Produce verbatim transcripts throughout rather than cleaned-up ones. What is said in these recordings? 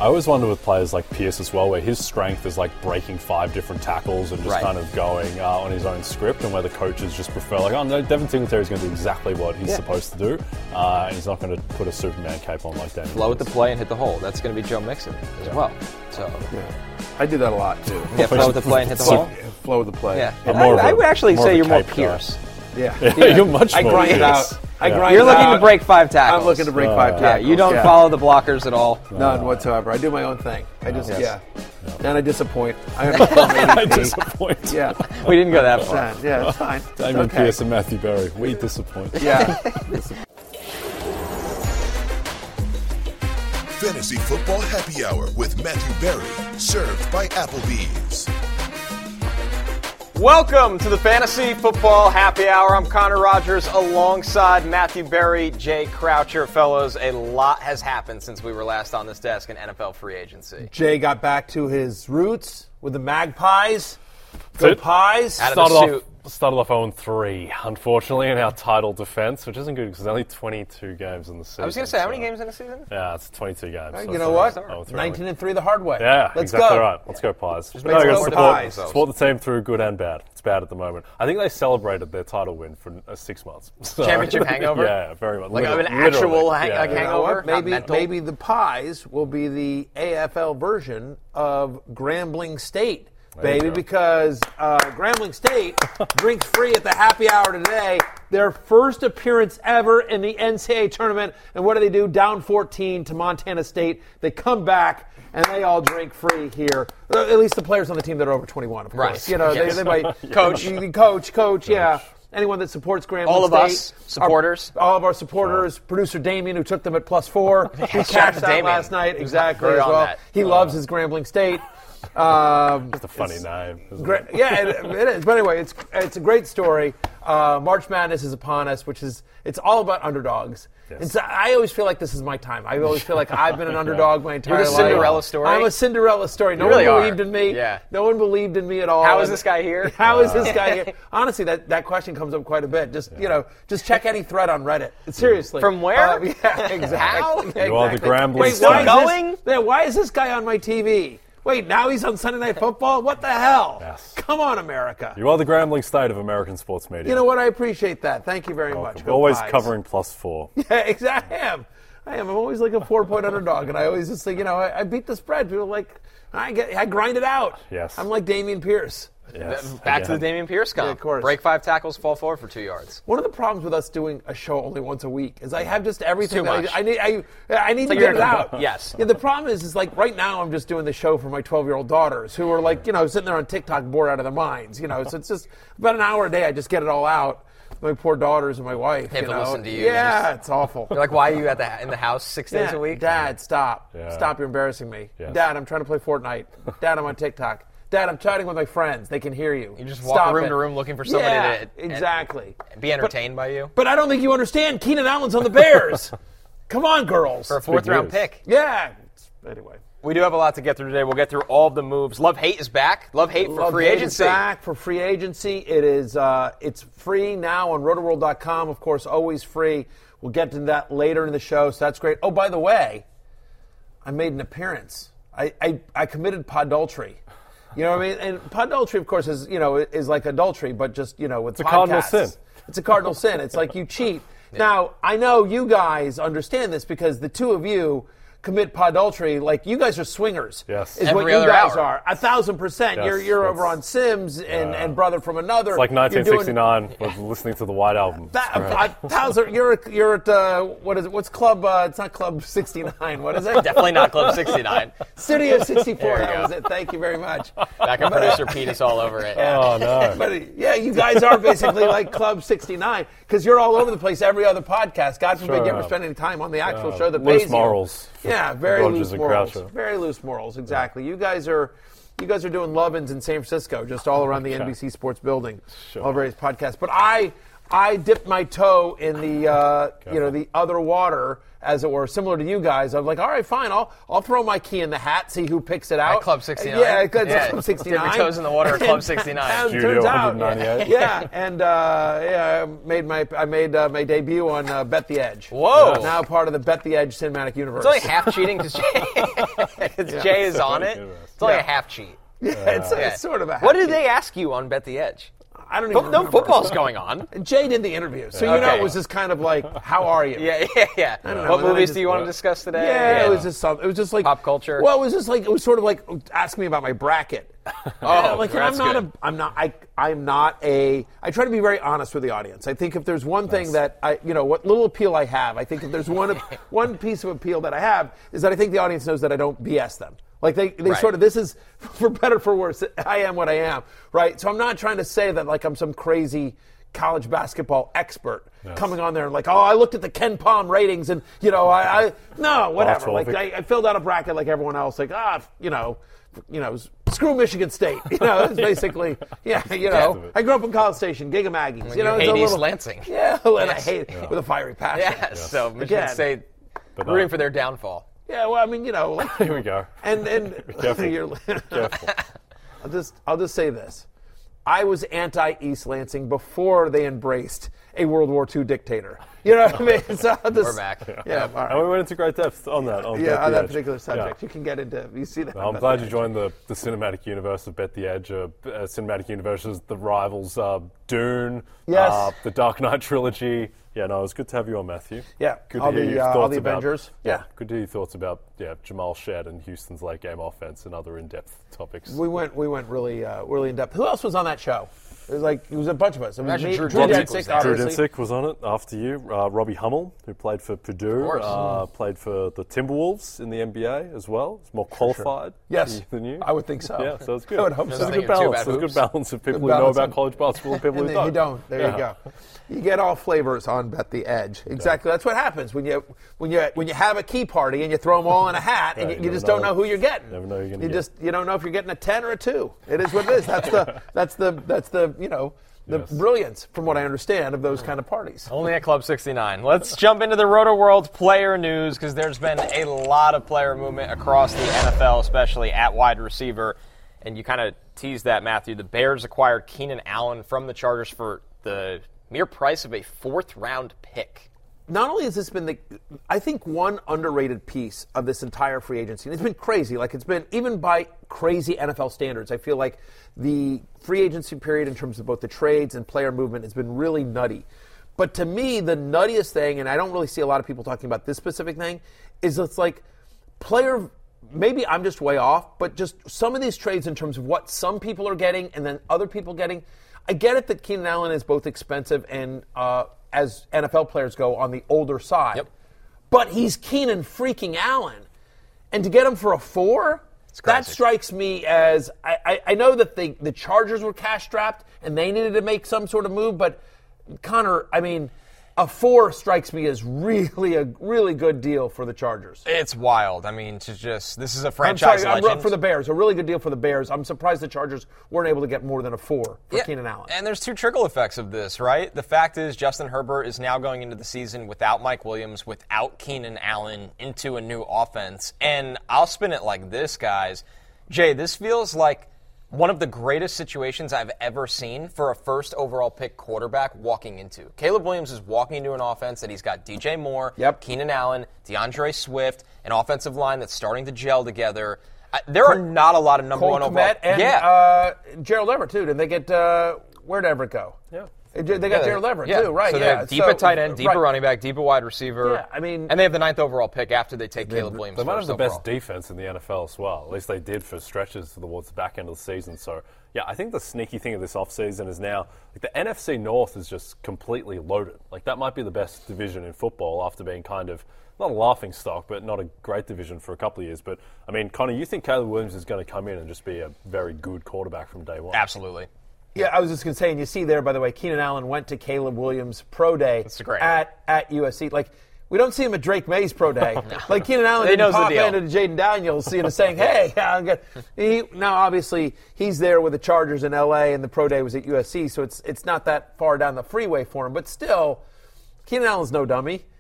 I always wonder with players like Pierce as well, where his strength is like breaking five different tackles and just right. kind of going uh, on his own script, and where the coaches just prefer, like, oh no, Devin Singletary is going to do exactly what he's yeah. supposed to do, uh, and he's not going to put a Superman cape on like that. Flow with the play and hit the hole. That's going to be Joe Mixon as yeah. well. So yeah. I do that a lot too. Yeah, flow with the play and hit the hole. Yeah, flow with the play. Yeah, I, I would actually say you're more guy. Pierce. Yeah. yeah, you're much I more. grind it out. I yeah. grind You're it looking out. to break five tackles. I'm looking to break uh, five tackles. Yeah, you don't yeah. follow the blockers at all. None whatsoever. I do my own thing. I just, Yes. yeah. yeah. And I disappoint. I understand. I disappoint. Yeah. We didn't go that far. Yeah, it's fine. Damien okay. Pierce and Matthew Berry. We disappoint. Yeah. Fantasy Football Happy Hour with Matthew Berry, served by Applebee's. Welcome to the Fantasy Football Happy Hour. I'm Connor Rogers alongside Matthew Berry, Jay Croucher. Fellows, a lot has happened since we were last on this desk in N F L free agency. Jay got back to his roots with the Magpies. Go Pies. Out of the Started suit. off, started off oh and three, unfortunately, in our title defense, which isn't good because there's only twenty-two games in the season. I was going to say, how many so- games in a season? Yeah, it's twenty-two games. Right, so you it's know not- what? oh and three. nineteen and three the hard way. Yeah, Let's exactly go. right. Let's go Pies. Just No, let's you go gotta to support, Pies. support the team through good and bad. It's bad at the moment. I think they celebrated their title win for uh, six months. So- Championship hangover? Yeah, very much. Like Literally- an actual literally. hang- yeah, like yeah. You know hangover? what? Not Maybe, mental? maybe the Pies will be the A F L version of Grambling State, There you baby, go. because uh, Grambling State drinks free at the happy hour today. Their first appearance ever in the N C double A tournament. And what do they do? Down fourteen to Montana State. They come back, and they all drink free here. At least the players on the team that are over twenty-one, of course. Right. You know, Yes. they, they might Coach. you- coach, coach, yeah. Anyone that supports Grambling All of State. us, supporters. Our- all of our supporters. Producer Damien, who took them at plus four. He Shout out cashed to out Damien. last night. He was Exactly very as on well. that. He loves his Grambling State. Um, It's a funny name. isn't great, it? yeah, it, it is. But anyway, it's it's a great story. Uh, March Madness is upon us, which is it's all about underdogs. Yes. And so I always feel like this is my time. I always feel like I've been an underdog my entire You're the life. Cinderella story? I'm a Cinderella story. No You really one are. believed in me. Yeah. No one believed in me at all. How is And- this guy here? How is this guy here? Honestly, that, that question comes up quite a bit. Just you know, just check any thread on Reddit. Seriously. From where? Uh, yeah, exactly. How? Yeah, You are the exactly. Grambling Wait, State. why is Going? This, yeah, why is this guy on my T V? Wait, now he's on Sunday Night Football? What the hell? Yes. Come on, America. You are the Grambling State of American sports media. You know what? I appreciate that. Thank you very much. Go Always Pies. covering plus four. Yeah, exactly. I am. I am. I'm always like a four-point underdog, and I always just think, you know, I, I beat the spread. People are like, I get, I grind it out. Yes. I'm like Damian Pierce. Yes. Back to the Again. Damian Pierce comp. Yeah, of course. Break five tackles, fall forward for two yards. One of the problems with us doing a show only once a week is I have just everything. too that much. I, I need. I, I need to like get you're- it out. Yes. Yeah. The problem is, is like right now I'm just doing the show for my twelve-year-old daughters who are like, you know, sitting there on TikTok bored out of their minds. You know, so it's just about an hour a day. I just get it all out. My poor daughters and my wife. They have you to know? listen to you. Yeah, Just- it's awful. You're like, why are you at the in the house six days Yeah, a week? Dad, stop. Yeah. Stop, you're embarrassing me. Yes. Dad, I'm trying to play Fortnite. Dad, I'm on TikTok. Dad, I'm chatting with my friends. They can hear you. You just walk Stop room it. to room looking for somebody yeah, to exactly. and be entertained by you. But I don't think you understand. Keenan Allen's on the Bears. Come on, girls. For a fourth round news. pick. Yeah. Anyway. We do have a lot to get through today. We'll get through all of the moves. Love Hate is back. Love Hate for Love free Hate is agency. back for free agency. It is. Uh, it's free now on roto world dot com. Of course, always free. We'll get to that later in the show, so that's great. Oh, by the way, I made an appearance. I, I, I committed podultery. You know what I mean? And podultery, of course, is you know is like adultery, but just you know with It's a cardinal podcasts. sin. It's a cardinal sin. It's like you cheat. Now I know you guys understand this because the two of you commit podultery. Like you guys are swingers. Yes. Is Every what you other guys hour. are. A thousand percent. Yes, you're you're that's- over on Sims and, and Brother from Another. It's like You're nineteen doing- sixty-nine with listening to the White Album. that, It's great. a thousand. You're you're at uh, what is it? What's club? Uh, it's not Club sixty-nine. What is it? Definitely not Club sixty-nine. Studio sixty-four. There you That go. was it. Thank you very much. Back on producer penis all over it. Oh, no. But yeah, you guys are basically like Club sixty-nine because you're all over the place every other podcast. God forbid Sure you ever am. spend any time on the actual Yeah. show that Loose pays morals. you. Yeah, very Rogers loose and morals. Croucher. Very loose morals. Exactly. You guys are. You guys are doing love-ins in San Francisco, just all around the Okay. N B C Sports building, Sure. all various podcasts. But I, I dipped my toe in the, uh, you know, the other water as it were, similar to you guys. I'm like, all right, fine, I'll I'll throw my key in the hat, see who picks it out. At Club sixty-nine? Yeah, at Club Yeah. sixty-nine. Dip your toes in the water at Club sixty-nine. And Studio turns out, one ninety-eight. yeah, and uh, yeah, I made my I made uh, my debut on uh, Bet the Edge. Whoa. Now part of the Bet the Edge cinematic universe. It's only half cheating because Jay, Jay is on it. It's only Yeah. a half cheat. yeah, it's, Yeah. it's sort of a. What hack did they ask you on Bet the Edge? I don't even No remember. football's going on. Jay did the interview, so you know Okay. it was just kind of like, how are you? Yeah, yeah, yeah. know, What and then I movies just- do you want to discuss today? Yeah, it was just something. It was just like Pop culture? Well, it was just like it was sort of like ask me about my bracket. Oh, like and that's I'm not good. a I'm not I I'm not a I try to be very honest with the audience. I think if there's one thing that I you know what little appeal I have, I think if there's one one piece of appeal that I have is that I think the audience knows that I don't B S them. Like they, they Right. sort of this is for better or for worse. I am what I am, right? So I'm not trying to say that like I'm some crazy college basketball expert Yes. coming on there and like, oh, I looked at the Ken Palm ratings and you know I, I no whatever. twelve. Like I, I filled out a bracket like everyone else. Like ah you know you know screw Michigan State. You know it's basically yeah you know I grew up in College Station, Giga Maggies. You know hate it's a East little, Lansing. Yeah, and I Yes. hate it with a fiery passion. Yeah, so Michigan Again. State But rooting no. for their downfall. Yeah, well I mean you know like, Here we go. and and Careful. you're- Careful. I'll just I'll just say this. I was anti-East Lansing before they embraced a World War Two dictator. You know what I mean? So I'll just, We're back. Yeah, all And we right. went into great depth on that. On Bet Yeah, on the that Edge. particular subject. Yeah. You can get into, you see that. Well, I'm glad you joined the, the cinematic universe of Bet the Edge. Uh, uh, cinematic universe is the rivals uh, Dune, Yes. uh, the Dark Knight trilogy. Yeah, no, it was good to have you on, Matthew. Yeah, good all to hear the, your uh, all thoughts the about, Avengers. Yeah. good to hear your thoughts about yeah Jamal Shedd and Houston's late game offense and other in-depth topics. We went, we went really, uh, really in depth. Who else was on that show? It was like, it was a bunch of us. It was Imagine me, Drew Drew Dinsick Dinsick, was there. Drew obviously. Dinsick was on it after you. Uh, Robbie Hummel, who played for Purdue, course. uh, played for the Timberwolves in the N B A as well. He's more qualified Yes, than you. I would think so. Yeah, so it's good. I would hope There's so. a Thinking good two balance. bad There's a good hoops. balance of people who know balance about of- college basketball and people And who then don't. you don't. There Yeah. you go. You get all flavors on Bet the Edge. Exactly. That's what happens when you when you when you have a key party and you throw them all in a hat and Right, you, you you just never don't know know. who you're getting. Never know who you're gonna You get. just you don't know if you're getting a ten or a two. It is what it is. That's the that's the that's the you know the Yes. brilliance, from what I understand, of those kind of parties. Only at Club sixty-nine. Let's jump into the Roto World player news because there's been a lot of player movement across the N F L, especially at wide receiver. And you kind of teased that, Matthew. The Bears acquired Keenan Allen from the Chargers for the mere price of a fourth round pick. Not only has this been the, I think, one underrated piece of this entire free agency, and it's been crazy. Like, it's been, even by crazy N F L standards, I feel like the free agency period in terms of both the trades and player movement has been really nutty. But to me, the nuttiest thing, and I don't really see a lot of people talking about this specific thing, is it's like player, maybe I'm just way off, but just some of these trades in terms of what some people are getting and then other people getting. I get it that Keenan Allen is both expensive and, uh, as N F L players go, on the older side. Yep. But he's Keenan freaking Allen. And to get him for a four, that crazy. strikes me as, I, I, I know that the, the Chargers were cash strapped and they needed to make some sort of move, but Connor, I mean, a four strikes me as really a really good deal for the Chargers. It's wild. I mean, to just this is a I'm franchise sorry, I'm legend. for the Bears. A really good deal for the Bears. I'm surprised the Chargers weren't able to get more than a four for Yeah, Keenan Allen. And there's two trickle effects of this, right? The fact is Justin Herbert is now going into the season without Mike Williams, without Keenan Allen, into a new offense. And I'll spin it like this, guys. Jay, this feels like one of the greatest situations I've ever seen for a first overall pick quarterback walking into. Caleb Williams is walking into an offense that he's got D J Moore, Yep. Keenan Allen, DeAndre Swift, an offensive line that's starting to gel together. Uh, there are not a lot of number Cole one overall. Kmet and yeah. uh, Gerald Everett, too. Did they get, uh, where'd Everett go? Yeah. They got Yeah, they- Gerald Everett, yeah. too, right? So they yeah. have deep at tight end, deep right. at running back, deep at wide receiver. Yeah, I mean- and they have the ninth overall pick after they take Caleb Williams. They might have first the best overall. defense in the N F L as well. At least they did for stretches towards the back end of the season. So, yeah, I think the sneaky thing of this offseason is now like the N F C North is just completely loaded. Like that might be the best division in football after being kind of not a laughing stock, but not a great division for a couple of years. But I mean, Connor, you think Caleb Williams is going to come in and just be a very good quarterback from day one? Absolutely. Yeah, I was just going to say, and you see there, by the way, Keenan Allen went to Caleb Williams' pro day great. at at U S C. Like, we don't see him at Drake May's pro day. Like, Keenan Allen He didn't knows the pop deal. into Jaden Daniels, you know, saying, hey, I'm good. He, now, obviously, he's there with the Chargers in L A, and the pro day was at U S C, so it's it's not that far down the freeway for him. But still, Keenan Allen's no dummy.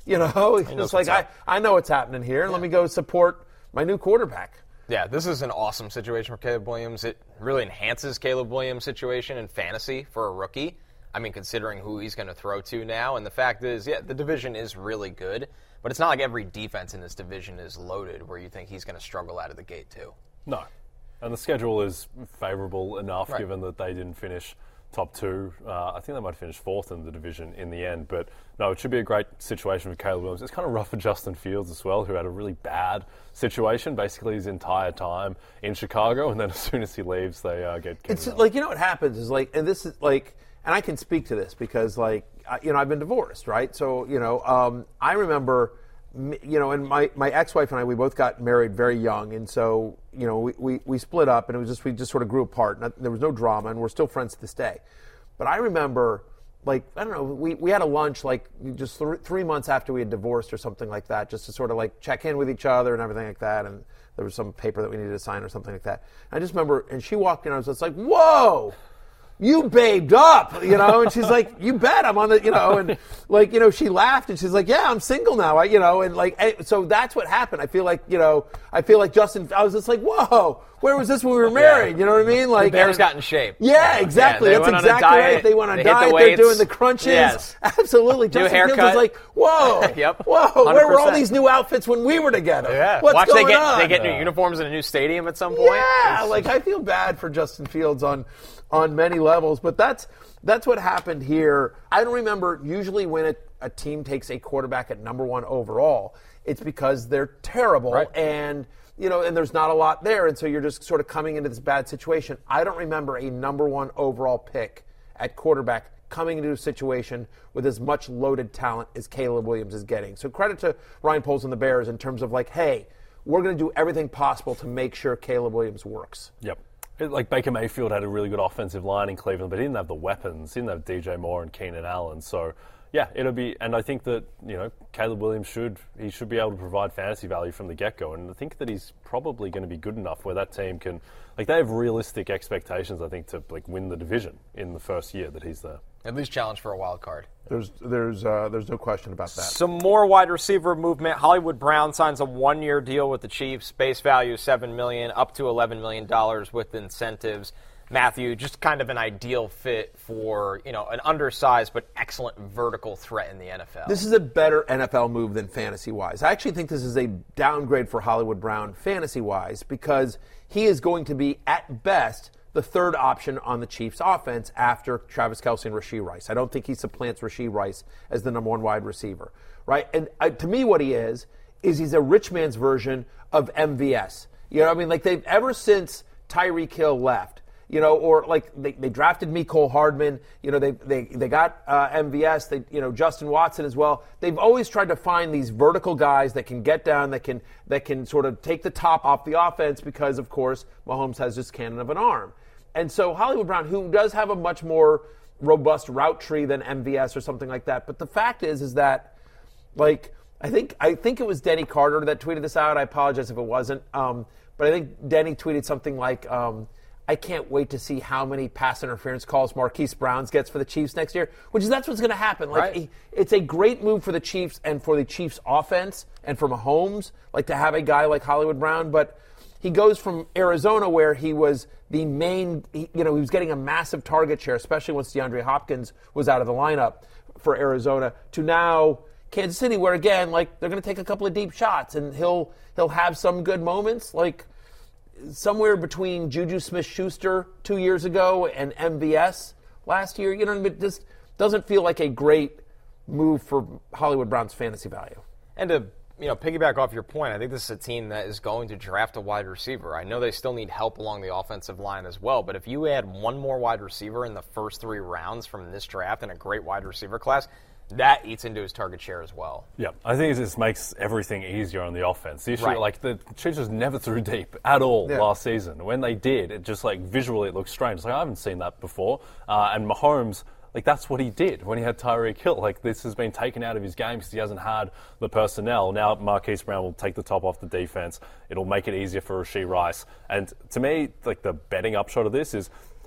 You know, it's knows like, what's I, up. I know what's happening here. Let me go support my new quarterback. Yeah, this is an awesome situation for Caleb Williams. It really enhances Caleb Williams' situation in fantasy for a rookie. I mean, considering who he's going to throw to now. And the fact is, yeah, the division is really good, but it's not like every defense in this division is loaded where you think he's going to struggle out of the gate, too. No. And the schedule is favourable enough, Right. given that they didn't finish top two. Uh, I think they might finish fourth in the division in the end. But no, it should be a great situation for Caleb Williams. It's kind of rough for Justin Fields as well, who had a really bad situation basically his entire time in Chicago. And then as soon as he leaves, they uh, get It's Kevin like, you know what happens is like, and this is like, and I can speak to this because like, I- you know, I've been divorced, right? So, you know, um, I remember, m- you know, and my, my ex-wife and I, we both got married very young. And so, you know, we, we, we split up and it was just, we just sort of grew apart. And there was no drama and we're still friends to this day. But I remember, like, I don't know, we, we had a lunch like just th- three months after we had divorced or something like that, just to sort of like check in with each other and everything like that. And there was some paper that we needed to sign or something like that. And I just remember, and she walked in, I was just like, whoa! You babed up, you know, and she's like, you bet I'm on the, you know, and like, you know, she laughed and she's like, yeah, I'm single now, I, you know, and like, eh, so that's what happened. I feel like, you know, I feel like Justin, I was just like, whoa, where was this when we were married? You know what I mean? Like, The Bears and- got in shape. Yeah, exactly. Yeah, they That's went on a exactly diet. right. They went on They hit the diet. They're weights. doing the crunches. Yes. Absolutely. Justin Fields haircut. was like, whoa, Yep. whoa, where were all one hundred percent. these new outfits when we were together? Yeah. What's Watch going they get on? they get new uniforms in a new stadium at some point. Yeah, It's- like I feel bad for Justin Fields on on many levels, but that's that's what happened here. I don't remember usually when a, a team takes a quarterback at number one overall, it's because they're terrible Right. and you know, and there's not a lot there, and so you're just sort of coming into this bad situation. I don't remember a number one overall pick at quarterback coming into a situation with as much loaded talent as Caleb Williams is getting. So credit to Ryan Poles and the Bears in terms of like, hey, we're going to do everything possible to make sure Caleb Williams works. Yep. It- Like Baker Mayfield had a really good offensive line in Cleveland, but he didn't have the weapons. He didn't have D J Moore and Keenan Allen. So, yeah, it'll be, and I think that, you know, Caleb Williams should, he should be able to provide fantasy value from the get-go. And I think that he's probably going to be good enough where that team can, like, they have realistic expectations, I think, to, like, win the division in the first year that he's there. At least challenge for a wild card. There's there's uh, there's no question about that. Some more wide receiver movement. Hollywood Brown signs a one-year deal with the Chiefs. Base value seven million dollars, up to eleven million dollars with incentives. Matthew, just kind of an ideal fit for, you know, an undersized but excellent vertical threat in the N F L. This is a better N F L move than fantasy-wise. I actually think this is a downgrade for Hollywood Brown fantasy-wise because he is going to be, at best, the third option on the Chiefs' offense after Travis Kelce and Rashee Rice. I don't think he supplants Rashee Rice as the number one wide receiver, right? And uh, to me, what he is is he's a rich man's version of M V S. You know what I mean? Like they've ever since Tyreek Hill left. You know, or like they, they drafted Mecole Hardman. You know, they they they got uh, M V S. They you know Justin Watson as well. They've always tried to find these vertical guys that can get down, that can that can sort of take the top off the offense because, of course, Mahomes has this cannon of an arm. And so Hollywood Brown, who does have a much more robust route tree than M V S or something like that, but the fact is, is that like I think I think it was Denny Carter that tweeted this out. I apologize if it wasn't, um, but I think Denny tweeted something like. Um, I can't wait to see how many pass interference calls Marquise Brown gets for the Chiefs next year, which is that's what's going to happen. Like Right. he, it's a great move for the Chiefs and for the Chiefs offense and for Mahomes, like to have a guy like Hollywood Brown, but he goes from Arizona where he was the main, he, you know, he was getting a massive target share, especially once DeAndre Hopkins was out of the lineup for Arizona, to now Kansas City where again, like they're going to take a couple of deep shots and he'll he'll have some good moments, like somewhere between Juju Smith-Schuster two years ago and M V S last year. You know what I mean? It just doesn't feel like a great move for Hollywood Brown's fantasy value. And to you know, piggyback off your point, I think this is a team that is going to draft a wide receiver. I know they still need help along the offensive line as well, but if you add one more wide receiver in the first three rounds from this draft and a great wide receiver class, that eats into his target share as well. Yeah, I think it just makes everything easier on the offense. The issue, Right. like the Chiefs just never threw deep at all Yeah. last season. When they did, it just like visually it looked strange. It's like I haven't seen that before. Uh, and Mahomes, like that's what he did when he had Tyreek Hill. Like this has been taken out of his game because he hasn't had the personnel. Now Marquise Brown will take the top off the defense. It'll make it easier for Rashee Rice. And to me, like the betting upshot of this is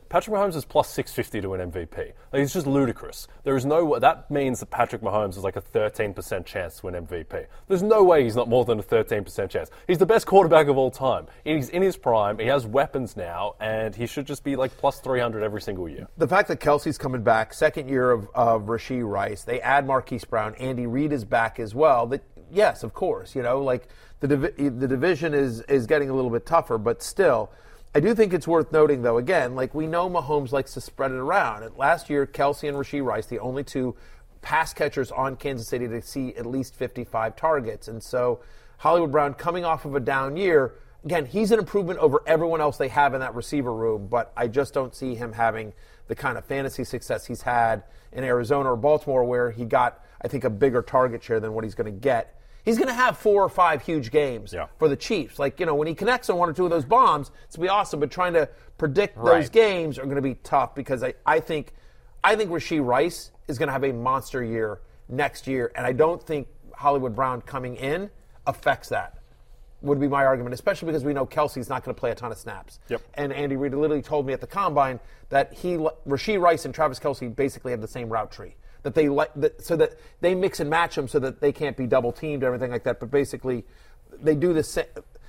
Patrick Mahomes is plus six fifty to win M V P. Like, it's just ludicrous. There is no that means that Patrick Mahomes is like a thirteen percent chance to win M V P. There's no way he's not more than a thirteen percent chance. He's the best quarterback of all time. He's in his prime. He has weapons now, and he should just be like plus three hundred every single year. The fact that Kelsey's coming back, second year of, of Rashee Rice, they add Marquise Brown, Andy Reid is back as well. That yes, of course, you know, like the divi- the division is is getting a little bit tougher, but still. I do think it's worth noting, though, again, like we know Mahomes likes to spread it around. Last year, Kelsey and Rashee Rice, the only two pass catchers on Kansas City to see at least fifty-five targets. And so Hollywood Brown coming off of a down year, again, he's an improvement over everyone else they have in that receiver room, but I just don't see him having the kind of fantasy success he's had in Arizona or Baltimore where he got, I think, a bigger target share than what he's going to get. He's going to have four or five huge games yeah. for the Chiefs. Like, you know, when he connects on one or two of those bombs, it's going to be awesome. But trying to predict right. those games are going to be tough because I, I think I think Rashee Rice is going to have a monster year next year. And I don't think Hollywood Brown coming in affects that, would be my argument, especially because we know Kelsey's not going to play a ton of snaps. Yep. And Andy Reid literally told me at the Combine that he, Rashee Rice and Travis Kelce basically have the same route tree. That they like, that, so that they mix and match them so that they can't be double teamed or everything like that. But basically, they do the same.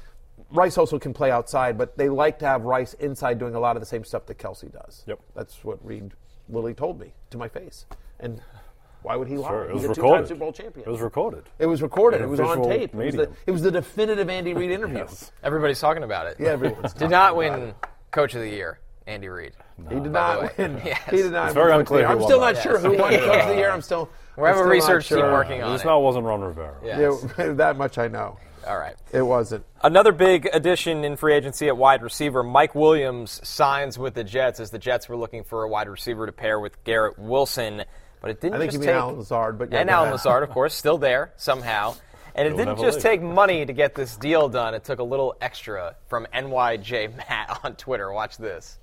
Rice also can play outside, but they like to have Rice inside doing a lot of the same stuff that Kelce does. Yep. That's what Reid literally told me to my face. And why would he lie? Sure, it was He's a two-time recorded. Super Bowl champion. It was recorded. It was recorded. In a It was on visual tape. It was, the, medium. it was the definitive Andy Reid interview. Yes. Everybody's talking about it. Yeah, everyone's Did not win Coach of the Year, Andy Reid. He did By the not way. win. Yes. He did not It's win very Coach of the unclear Year. who I'm won still that. not sure who won Yes. Coach of the Year. I'm still. We're having I'm a still not research team sure. working on This it. now wasn't Ron Rivera. Yes. Yeah, that much I know. All right. It wasn't. Another big addition in free agency at wide receiver, Mike Williams signs with the Jets as the Jets were looking for a wide receiver to pair with Garrett Wilson. But it didn't I think just you mean take... Alan Lazard, but yeah, and go Alan ahead. Lazard, of course, still there somehow. And it He'll didn't never just leave. take money to get this deal done. It took a little extra from N Y J Matt on Twitter. Watch this.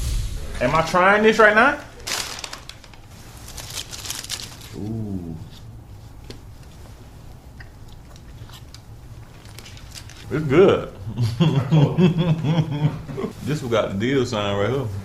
Am I trying this right now? Ooh. It's good. This one got the deal sign right here.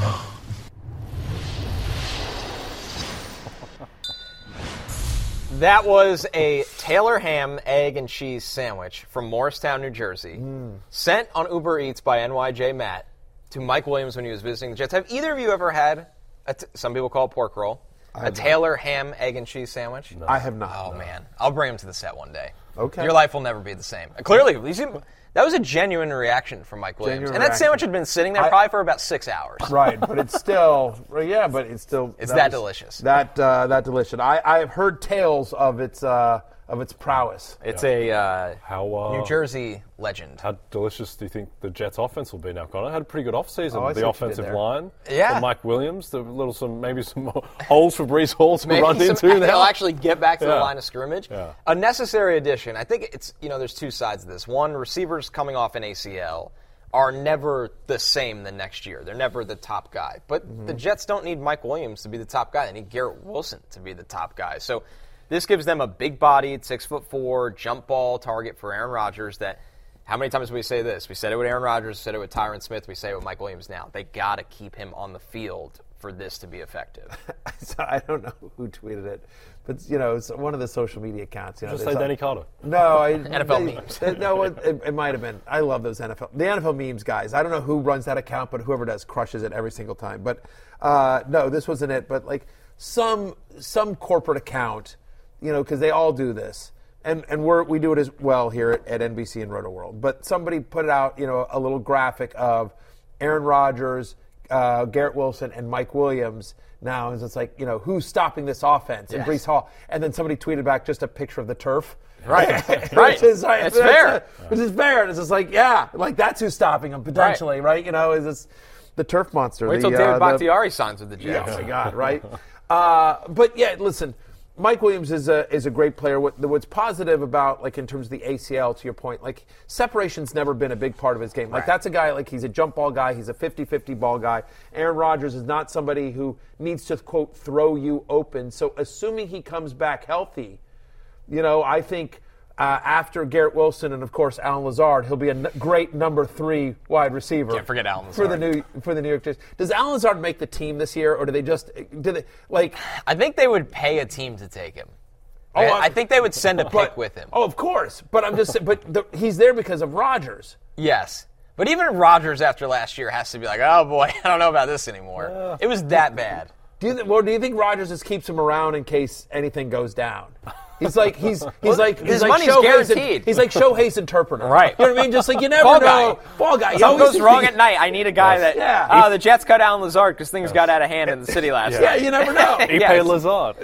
That was a Taylor ham, egg, and cheese sandwich from Morristown, New Jersey, Mm. sent on Uber Eats by N Y J Matt to Mike Williams when he was visiting the Jets. Have either of you ever had, a t- some people call it pork roll, a Taylor ham, egg, and cheese sandwich? No. I have not. Oh, no. man. I'll bring him to the set one day. Okay. Your life will never be the same. Clearly, you see, that was a genuine reaction from Mike Williams. Genuine and that reaction. sandwich had been sitting there I- probably for about six hours. Right, but it's still, well, yeah, but it's still. It's that was- delicious. That uh, that delicious. I I've heard tales of its uh, of its prowess. It's a uh, How, uh, New Jersey legend. How delicious do you think the Jets' offense will be now, Connor? Had a pretty good offseason Oh, I with see the what you did offensive there. line. Yeah. For Mike Williams, the little some maybe some holes for Brees Hall to Maybe run some- into They'll now. actually get back to the Yeah. line of scrimmage. Yeah. A necessary addition. I think it's, you know, there's two sides of this. One, receivers coming off an A C L are never the same the next year. They're never the top guy. But Mm-hmm. the Jets don't need Mike Williams to be the top guy. They need Garrett Wilson to be the top guy. So this gives them a big-bodied, six foot four jump ball target for Aaron Rodgers that how many times do we say this? We said it with Aaron Rodgers, we said it with Tyron Smith, we say it with Mike Williams now. They got to keep him on the field for this to be effective. So I don't know who tweeted it, but you know, it's one of the social media accounts. You know, Just there's say a- Danny Carter. No, I, N F L they- memes. they- no, it, it, it might have been. I love those N F L. The N F L memes guys. I don't know who runs that account, but whoever does crushes it every single time. But uh, no, this wasn't it. But like some some corporate account, you know, because they all do this. And and we're, we do it as well here at, at N B C and Roto World. But somebody put out, you know, a little graphic of Aaron Rodgers, uh, Garrett Wilson, and Mike Williams. Now it's just like, you know, who's stopping this offense? And Yes. Brees Hall. And then somebody tweeted back just a picture of the turf. Right, Which right. is, like, It's that's fair. a- which is fair. And it's just like, yeah, like that's who's stopping him potentially, right? You know, is this the turf monster? Wait the, till David uh, the- Bakhtiari signs with the yeah, Jets. oh my God, right? uh, but yeah, listen, Mike Williams is a is a great player. What, what's positive about, like, in terms of the A C L, to your point, like, separation's never been a big part of his game. Like, Right. that's a guy, like, he's a jump ball guy. He's a fifty-fifty ball guy. Aaron Rodgers is not somebody who needs to, quote, throw you open. So assuming he comes back healthy, you know, I think uh, after Garrett Wilson and of course Alan Lazard, he'll be a n- great number three wide receiver. Can't forget Alan for the Lazard. new for the New York Jets. Does Alan Lazard make the team this year, or do they just do they like? I think they would pay a team to take him. Oh, I, I'm- I think they would send a pick But, with him. Oh, of course. But I'm just saying, but the, he's there because of Rodgers. Yes. But even Rodgers after last year has to be like, oh boy, I don't know about this anymore. Uh, it was that bad. Do you, th- well, do you think Rodgers just keeps him around in case anything goes down? He's like he's he's like he's his like money's Shohei's in- guaranteed. he's like Shohei's interpreter, Right. You know what I mean? Just like you never Fall know. guy. Fall guy. He Something always goes wrong seems at to- night. I need a guy that. Yeah. Oh, the Jets cut Alan Lazard because things got out of hand in the city last Yeah, night. you never know. Ipe Yes. Lazard.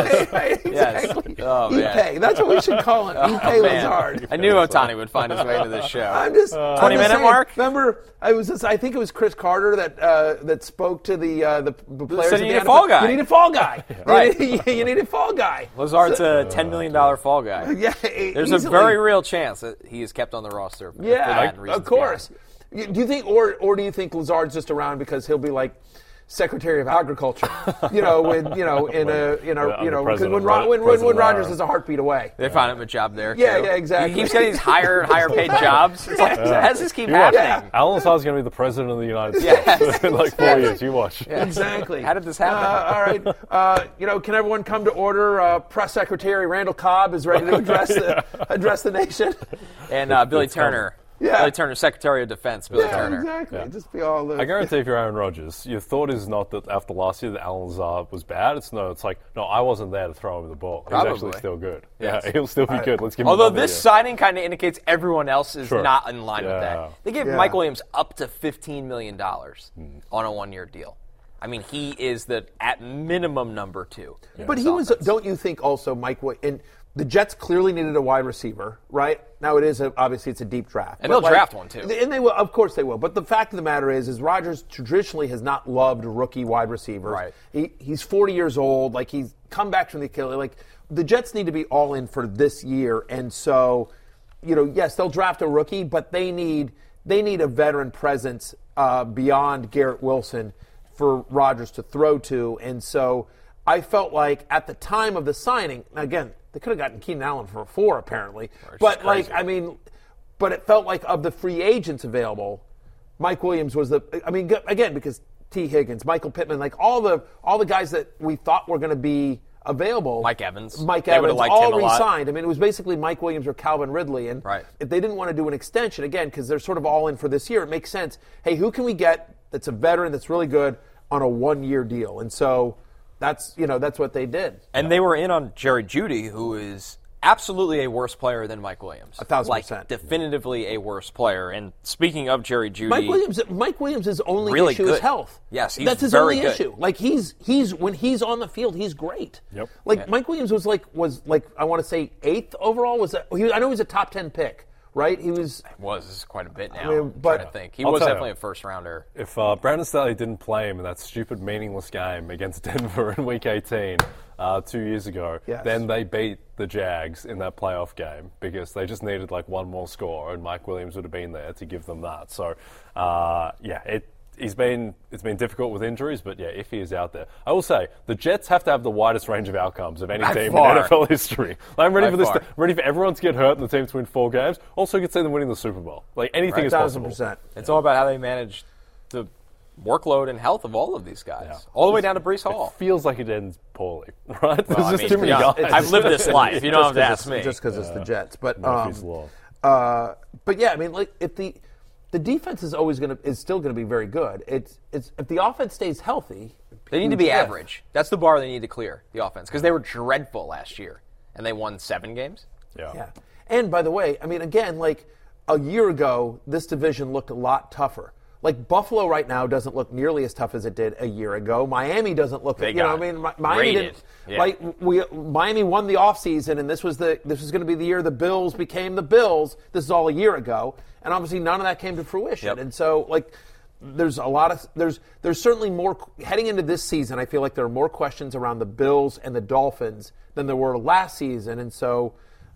exactly. Oh, man. Ipe. That's what we should call him. Ipe Man, Lazard. I knew Otani would find his way into this show. I'm just I'm twenty just minute saying, mark? Remember, I was just, I think it was Chris Carter that uh, that spoke to the uh, the, the players. said at you the need a N F L. fall guy. You need a fall guy. Right. You need, you need a fall guy. Lazard's a ten million dollars fall guy. Yeah, There's easily. a very real chance that he is kept on the roster. for Yeah, that and of reasons course. beyond. You- Do you think, or or do you think Lazard's just around because he'll be like Secretary of Agriculture? You know, when you know in a in Yeah, a I'm you the know because president when of Ro- Ro- when when, President when Rogers Lara. is a heartbeat away. They found him a job there. Yeah, too. yeah, exactly. He keeps getting these higher and higher paid jobs. It's like, how does this keep You watch. happening? Alan Lazard's going to be the president of the United Yes. States in like four years. You watch. Exactly. How did this happen? Uh, all right. Uh, you know, can everyone come to order? Uh, Press Secretary Randall Cobb is ready to address the address the nation. And uh, Billy it's coming. Turner. Yeah. Billy Turner, Secretary of Defense, Billy Yeah, Turner. exactly. Yeah. Just be all the. I guarantee if you're Aaron Rodgers, your thought is not that after last year that Alan Lazard was bad. It's no, it's like, no, I wasn't there to throw him the ball. He's Probably. actually still good. Yes. Yeah, he'll still be good. Let's give him Although another this year. signing kind of indicates everyone else is Sure. not in line with Yeah. that. They gave Yeah. Mike Williams up to fifteen million dollars Hmm. on a one-year deal. I mean, he is the at minimum number two. But he was. Don't you think also, Mike? Wa- And the Jets clearly needed a wide receiver, right? Now it is a, obviously it's a deep draft, And But they'll draft one, too. And they will, of course, they will. But the fact of the matter is, is Rodgers traditionally has not loved rookie wide receivers. Right. He he's forty years old. Like he's come back from the Achilles. Like the Jets need to be all in for this year, and so, you know, yes, they'll draft a rookie, but they need they need a veteran presence uh, beyond Garrett Wilson for Rodgers to throw to, and so I felt like at the time of the signing, now again, they could have gotten Keenan Allen for a four apparently, but like I mean, but it felt like of the free agents available, Mike Williams was the. I mean, g- again because T. Higgins, Michael Pittman, like all the all the guys that we thought were going to be available. Mike Evans. Mike They would've Evans, liked all him a lot. re-signed. I mean, it was basically Mike Williams or Calvin Ridley, and Right. if they didn't want to do an extension again because they're sort of all in for this year, it makes sense. Hey, who can we get that's a veteran that's really good on a one-year deal? And so that's you know that's what they did. And they were in on Jerry Jeudy, who is absolutely a worse player than Mike Williams. A thousand like, percent. definitively a worse player. And speaking of Jerry Jeudy, Mike Williams. Mike Williams' only Really issue is good. health. Yes, he's that's his very only good. issue. Like he's he's when he's on the field, he's great. Yep. Like Yeah. Mike Williams was like was like I want to say eighth overall. Was that, he, I know he was a top ten pick, right? He was. was this is quite a bit now. I mean, I'm but- trying to think. He I'll was tell you. definitely a first rounder. If uh, Brandon Staley didn't play him in that stupid, meaningless game against Denver in Week eighteen uh, two years ago, Yes. then they beat the Jags in that playoff game because they just needed like one more score, and Mike Williams would have been there to give them that. So, uh, yeah, it. He's been it's been difficult with injuries, but yeah, if he is out there, I will say the Jets have to have the widest range of outcomes of any By team far. in N F L history. Like, I'm ready By for this. far. To, ready for everyone to get hurt and the team to win four games. Also, could see them winning the Super Bowl. Like anything is Thousand possible. percent. It's all about how they manage the workload and health of all of these guys, all the way down to Brees Hall. Feels like it ends poorly, right? There's I just mean, too many yeah, guys. I've lived this life. You don't have to Just 'cause ask it's- me. Just because it's the Jets, but um, Murphy's Law. uh, but yeah, I mean, like if the the defense is always going to is still going to be very good. It's it's if the offense stays healthy, They need to be huge if. average. That's the bar they need to clear, the offense, because they were dreadful last year, and they won seven games. Yeah. Yeah. And by the way, I mean, again, like a year ago, this division looked a lot tougher. Like Buffalo right now doesn't look nearly as tough as it did a year ago. Miami doesn't look. They you know, got what I mean, Mi- Miami raided. didn't. Yeah. Like we, Miami won the offseason, and this was the this was going to be the year the Bills became the Bills. This is all a year ago, and obviously none of that came to fruition. Yep. And so, like, there's a lot of there's there's certainly more heading into this season. I feel like there are more questions around the Bills and the Dolphins than there were last season, and so.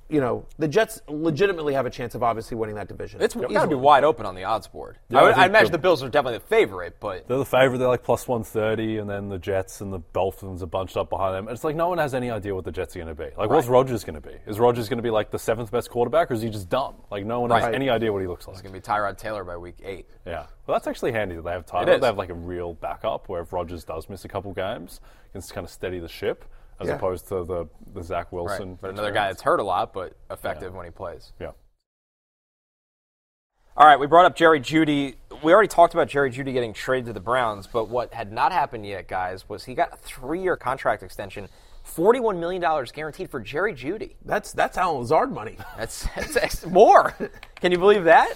you know, the Jets legitimately have a chance of obviously winning that division. It's got to be Easily. wide open on the odds board. Yeah, I, would, I think I imagine the- the Bills are definitely the favorite, but They're the favorite. They're like plus one thirty, and then the Jets and the Dolphins are bunched up behind them. And it's like no one has any idea what the Jets are going to be. Like, what's Rodgers going to be? Is Rodgers going to be like the seventh best quarterback, or is he just dumb? Like, no one has Right. any idea what he looks like. it's going to be Tyrod Taylor by week eight. Yeah. Well, that's actually handy that they have It Tyler. is. They have like a real backup where if Rodgers does miss a couple games, he can kind of steady the ship as Yeah. opposed to the, the Zach Right. Wilson. But another guy experience. that's hurt a lot, but effective when he plays. Yeah. All right, we brought up Jerry Jeudy. We already talked about Jerry Jeudy getting traded to the Browns, but what had not happened yet, guys, was he got a three-year contract extension, forty-one million dollars guaranteed for Jerry Jeudy. That's that's Alan Lazard money. That's, that's more. Can you believe that?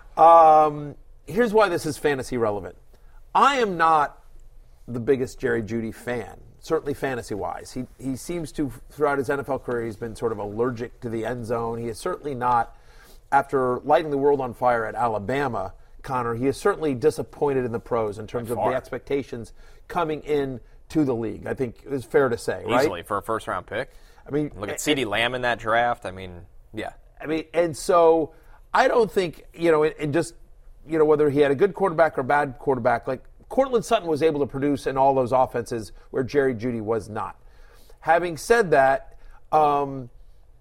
Um, here's why this is fantasy relevant. I am not the biggest Jerry Jeudy fan, certainly fantasy-wise. He he seems to, throughout his N F L career, he's been sort of allergic to the end zone. He is certainly not, after lighting the world on fire at Alabama, Connor, he is certainly disappointed in the pros in terms of the expectations coming in to the league. I think it's fair to say, right? Easily for a first-round pick. I mean, Look at CeeDee Lamb in that draft. I mean, yeah. I mean, and so I don't think, you know, and just, you know, whether he had a good quarterback or bad quarterback, like Cortland Sutton was able to produce in all those offenses where Jerry Jeudy was not. Having said that, um,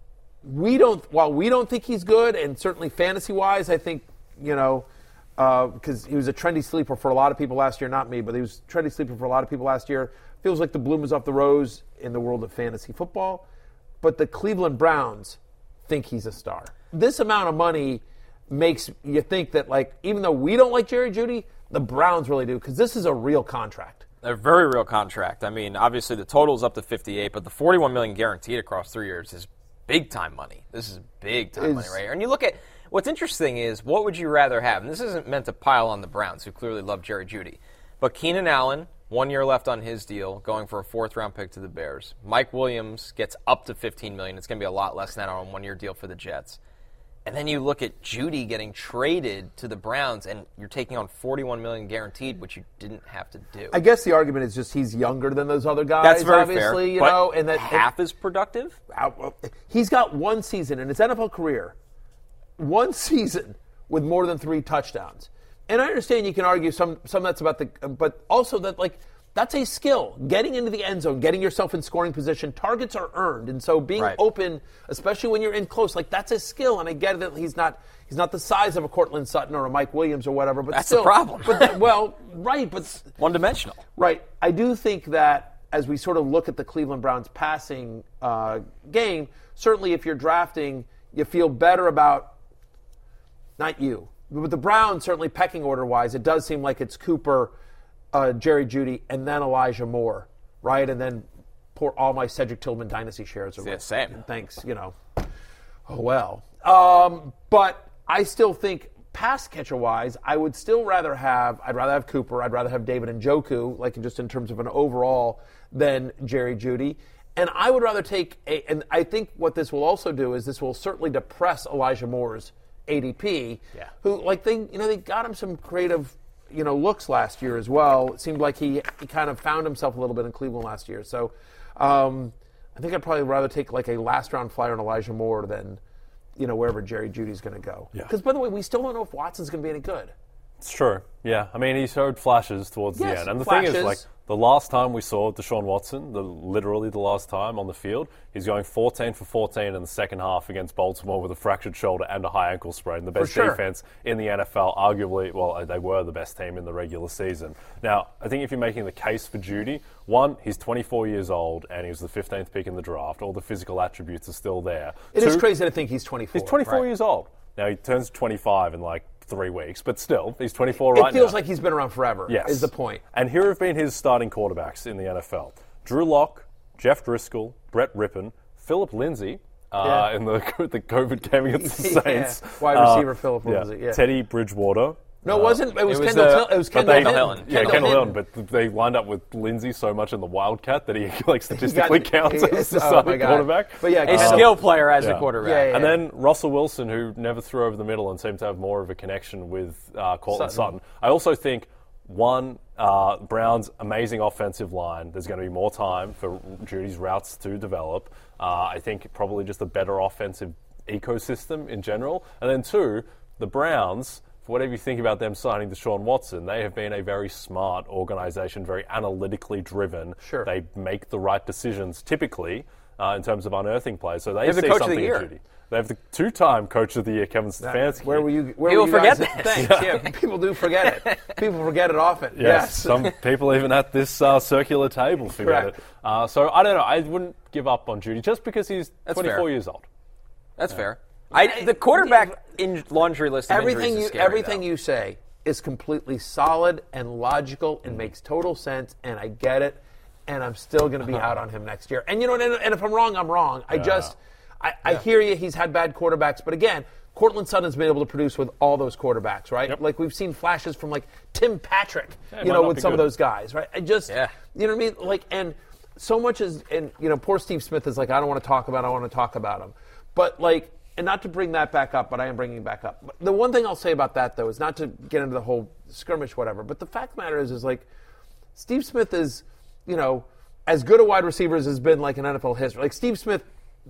we don't, while we don't think he's good, and certainly fantasy-wise, I think, you know, because uh, he was a trendy sleeper for a lot of people last year, not me, but he was a trendy sleeper for a lot of people last year. Feels like the bloom is off the rose in the world of fantasy football. But the Cleveland Browns think he's a star. This amount of money makes you think that, like, even though we don't like Jerry Jeudy, the Browns really do, because this is a real contract. A very real contract. I mean, obviously the total's up to fifty-eight, but the forty-one million dollars guaranteed across three years is big-time money. This is big-time Is- money right here. And you look at what's interesting is, what would you rather have? And this isn't meant to pile on the Browns, who clearly love Jerry Jeudy. But Keenan Allen, one year left on his deal, going for a fourth-round pick to the Bears. Mike Williams gets up to fifteen million dollars. It's going to be a lot less than that on a one-year deal for the Jets. And then you look at Jeudy getting traded to the Browns, and you're taking on forty-one million dollars guaranteed, which you didn't have to do. I guess the argument is just he's younger than those other guys, That's very obviously, fair. you but know, and that half as productive? he's got one season in his N F L career, one season with more than three touchdowns. And I understand you can argue some some that's about the, but also that like that's a skill. Getting into the end zone, getting yourself in scoring position, targets are earned, and so being Right. open, especially when you're in close, like that's a skill. And I get that he's not he's not the size of a Cortland Sutton or a Mike Williams or whatever, but That's the still, problem. But that- well, right, but One-dimensional. right. I do think that as we sort of look at the Cleveland Browns passing uh, game, certainly if you're drafting, you feel better about, not you, but the Browns, certainly pecking order-wise, it does seem like it's Cooper, uh, Jerry Jeudy, and then Elijah Moore, right? And then pour all my Cedric Tillman dynasty shares away. Yeah, same. And thanks, you know. Oh, well. Um, but I still think pass catcher-wise, I would still rather have, I'd rather have Cooper, I'd rather have David Njoku, like just in terms of an overall, than Jerry Jeudy. And I would rather take, a, and I think what this will also do is this will certainly depress Elijah Moore's A D P, Yeah. who, like, they, you know, they got him some creative, you know, looks last year as well. It seemed like he, he kind of found himself a little bit in Cleveland last year. So um, I think I'd probably rather take, like, a last-round flyer on Elijah Moore than, you know, wherever Jerry Judy's going to go. Yeah. Because, by the way, we still don't know if Watson's going to be any good. It's true. Yeah. I mean, he showed flashes towards Yes, the end. And the flashes. thing is, like, the last time we saw Deshaun Watson, the, literally the last time on the field, he's going fourteen for fourteen in the second half against Baltimore with a fractured shoulder and a high ankle sprain. The best sure. defense in the N F L, arguably, well, they were the best team in the regular season. Now, I think if you're making the case for Jeudy, one, he's twenty-four years old and he was the fifteenth pick in the draft. All the physical attributes are still there. It is Two, crazy to think he's twenty-four. He's twenty-four Right. years old. Now, he turns twenty-five in like three weeks, but still, he's twenty-four right now. It feels like he's been around forever, Yes. is the point. And here have been his starting quarterbacks in the N F L. Drew Lock, Jeff Driscoll, Brett Rippon, Philip Lindsay uh, Yeah. in the the COVID game against the Yeah. Saints. Wide receiver Philip Lindsay, yeah. Teddy Bridgewater. No, it wasn't. It was, It was, Kendall. uh, Till- it was But Kendall they- Hinton. Hilton. Yeah, Kendall Kendall Hinton. Hilton, but they lined up with Lindsay so much in the Wildcat that he like statistically got- counts he- as the oh, my starting God. quarterback. But yeah, A Kendall- skill player as Yeah. a quarterback. Yeah, yeah. And then Russell Wilson, who never threw over the middle and seemed to have more of a connection with uh, Cortland Sutton. Sutton. I also think One, uh, Browns' amazing offensive line. There's going to be more time for Judy's routes to develop. Uh, I think probably just a better offensive ecosystem in general. And then two, the Browns, for whatever you think about them signing Deshaun Watson, they have been a very smart organization, very analytically driven. Sure. They make the right decisions typically uh, in terms of unearthing players. So they They're the see coach of something the year. in Judy. They have the two-time coach of the year, Kevin Stefanski. Where were you? Where People were you guys? forget this. Thanks. Yeah. People do forget it. People forget it often. Yes, Yes. some people even at this uh, circular table forget Correct. it. Uh, so I don't know. I wouldn't give up on Judy just because he's That's twenty-four fair. years old. That's fair. I, the quarterback in laundry list of everything injuries you is scary, everything though. you say is completely solid and logical and makes total sense, and I get it, and I'm still going to be out on him next year. And you know, and, and if I'm wrong, I'm wrong. I just, I, I hear you. He's had bad quarterbacks, but again, Cortland Sutton's been able to produce with all those quarterbacks, right? Yep. Like we've seen flashes from like Tim Patrick, Yeah, you might know, not with be some good. of those guys, right? I just, Yeah. you know what I mean? Like, and so much is, and you know, poor Steve Smith is like, I don't want to talk about, I want to talk about him, but like. And not to bring that back up, but I am bringing it back up. But the one thing I'll say about that, though, is not to get into the whole skirmish, whatever. But the fact of the matter is, is like, Steve Smith is, you know, as good a wide receiver as has been like in N F L history. Like Steve Smith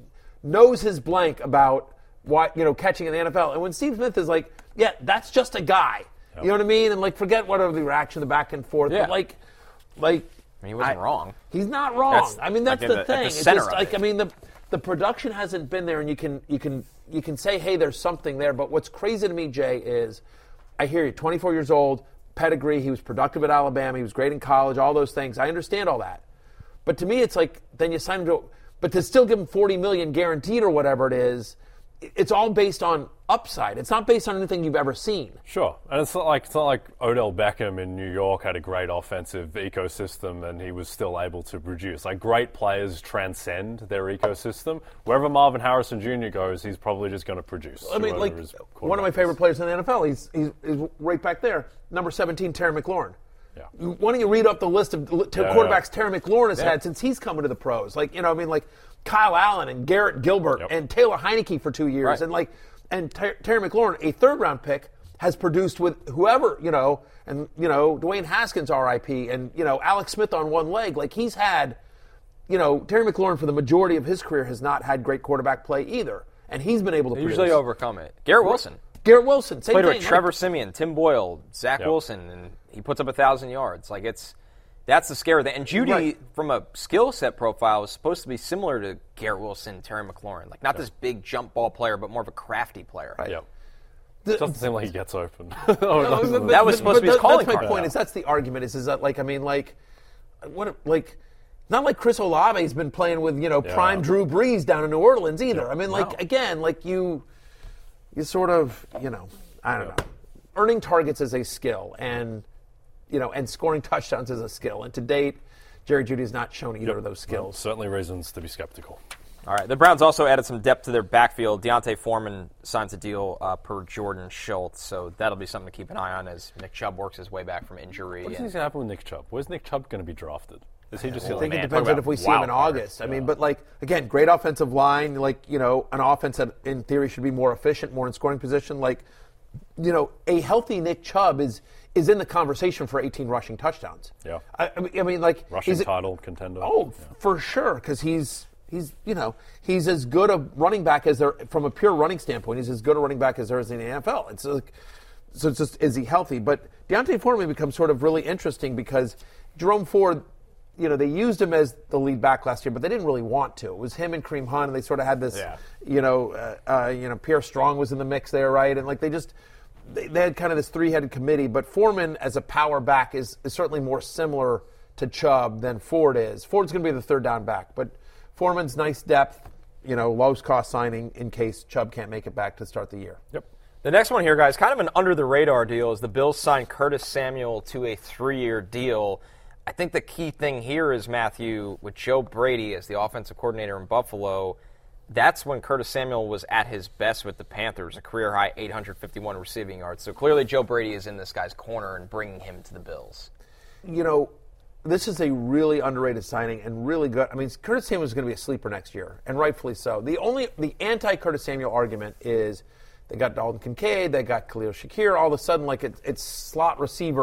knows his blank about why, you know, catching in the N F L. And when Steve Smith is like, yeah, that's just a guy. You know what I mean? And like, forget whatever the reaction, the back and forth. Yeah. But like, like. I mean, he wasn't I- wrong. He's not wrong. That's, I mean, that's like, the at the- at thing. the It's center just of like it. I mean, the the production hasn't been there, and you can you can you can say, hey, there's something there. But what's crazy to me, Jay, is I hear you, twenty-four years old, pedigree. He was productive at Alabama. He was great in college. All those things. I understand all that. But to me, it's like then you sign him to, but to still give him forty million guaranteed or whatever it is, it's all based on upside. It's not based on anything you've ever seen. Sure, and it's not like it's not like Odell Beckham in New York had a great offensive ecosystem and he was still able to produce. Like great players transcend their ecosystem. Wherever Marvin Harrison Junior goes, he's probably just going to produce. I mean, whoever like his one of my quarterback favorite is. players in the N F L. He's he's, he's right back there, number seventeen, Terry McLaurin. Yeah. Why don't you read up the list of li- to Yeah, quarterbacks yeah. Terry McLaurin has Yeah. had since he's coming to the pros? Like you know, I mean, like Kyle Allen and Garrett Gilbert Yep. and Taylor Heineke for two years, Right. and like and Ter- Terry McLaurin, a third round pick, has produced with whoever you know, and you know Dwayne Haskins, R I P, and you know Alex Smith on one leg. Like he's had, you know, Terry McLaurin for the majority of his career has not had great quarterback play either, and he's been able to They produce. usually overcome it. Garrett Wilson Garrett Wilson, same played thing. with Trevor Like, Siemian, Tim Boyle, Zach Yep. Wilson, and he puts up a thousand yards. Like it's that's the scary thing. And Judy, Right. from a skill set profile, is supposed to be similar to Garrett Wilson, Terry McLaurin. Like not this big jump ball player, but more of a crafty player. Right. Yeah. the- Doesn't seem like he gets open. No, Oh, it doesn't. but- That was but- supposed to be his but calling That's my card. point. Is that's the argument? Is is that like I mean like what like not like Chris Olave's been playing with you know Yeah. prime Drew Brees down in New Orleans either. I mean like No. again like you you sort of you know I don't know earning targets is a skill and you know and scoring touchdowns is a skill and to date Jerry Jeudy has not shown either of those Well, skills. certainly reasons to be skeptical. All right. The Browns also added some depth to their backfield. Deontay Foreman signs a deal uh, per Jordan Schultz, so that'll be something to keep an eye on as Nick Chubb works his way back from injury. What do you and- think's going to happen with Nick Chubb? Where's Nick Chubb going to be drafted? Is he just I like, think it man, depends talk on if we about see him in wild card. August. I mean, but like again, great offensive line. Like you know, an offense that in theory should be more efficient, more in scoring position. Like you know, a healthy Nick Chubb is is in the conversation for eighteen rushing touchdowns. Yeah. I, I, mean, I mean, like rushing he's a- title contender. Oh, Yeah. for sure, because he's he's you know he's as good a running back as there from a pure running standpoint. He's as good a running back as there is in the N F L. It's like so it's just is he healthy? But Deontay Foreman becomes sort of really interesting because Jerome Ford, you know, they used him as the lead back last year, but they didn't really want to. It was him and Kareem Hunt, and they sort of had this, Yeah. you know, uh, uh, you know, Pierre Strong was in the mix there, right? And like they just. They, they had kind of this three-headed committee, but Foreman as a power back is, is certainly more similar to Chubb than Ford is. Ford's going to be the third down back, but Foreman's nice depth, you know, lowest cost signing in case Chubb can't make it back to start the year. Yep. The next one here, guys, kind of an under-the-radar deal is the Bills signed Curtis Samuel to a three-year deal. I think the key thing here is, Matthew, with Joe Brady as the offensive coordinator in Buffalo, that's when Curtis Samuel was at his best with the Panthers, a career-high eight hundred fifty-one receiving yards. So clearly Joe Brady is in this guy's corner and bringing him to the Bills. You know, this is a really underrated signing and really good. I mean, Curtis Samuel is going to be a sleeper next year, and rightfully so. The only the anti-Curtis Samuel argument is they got Dalton Kincaid, they got Khalil Shakir. All of a sudden, like it, it's slot receiver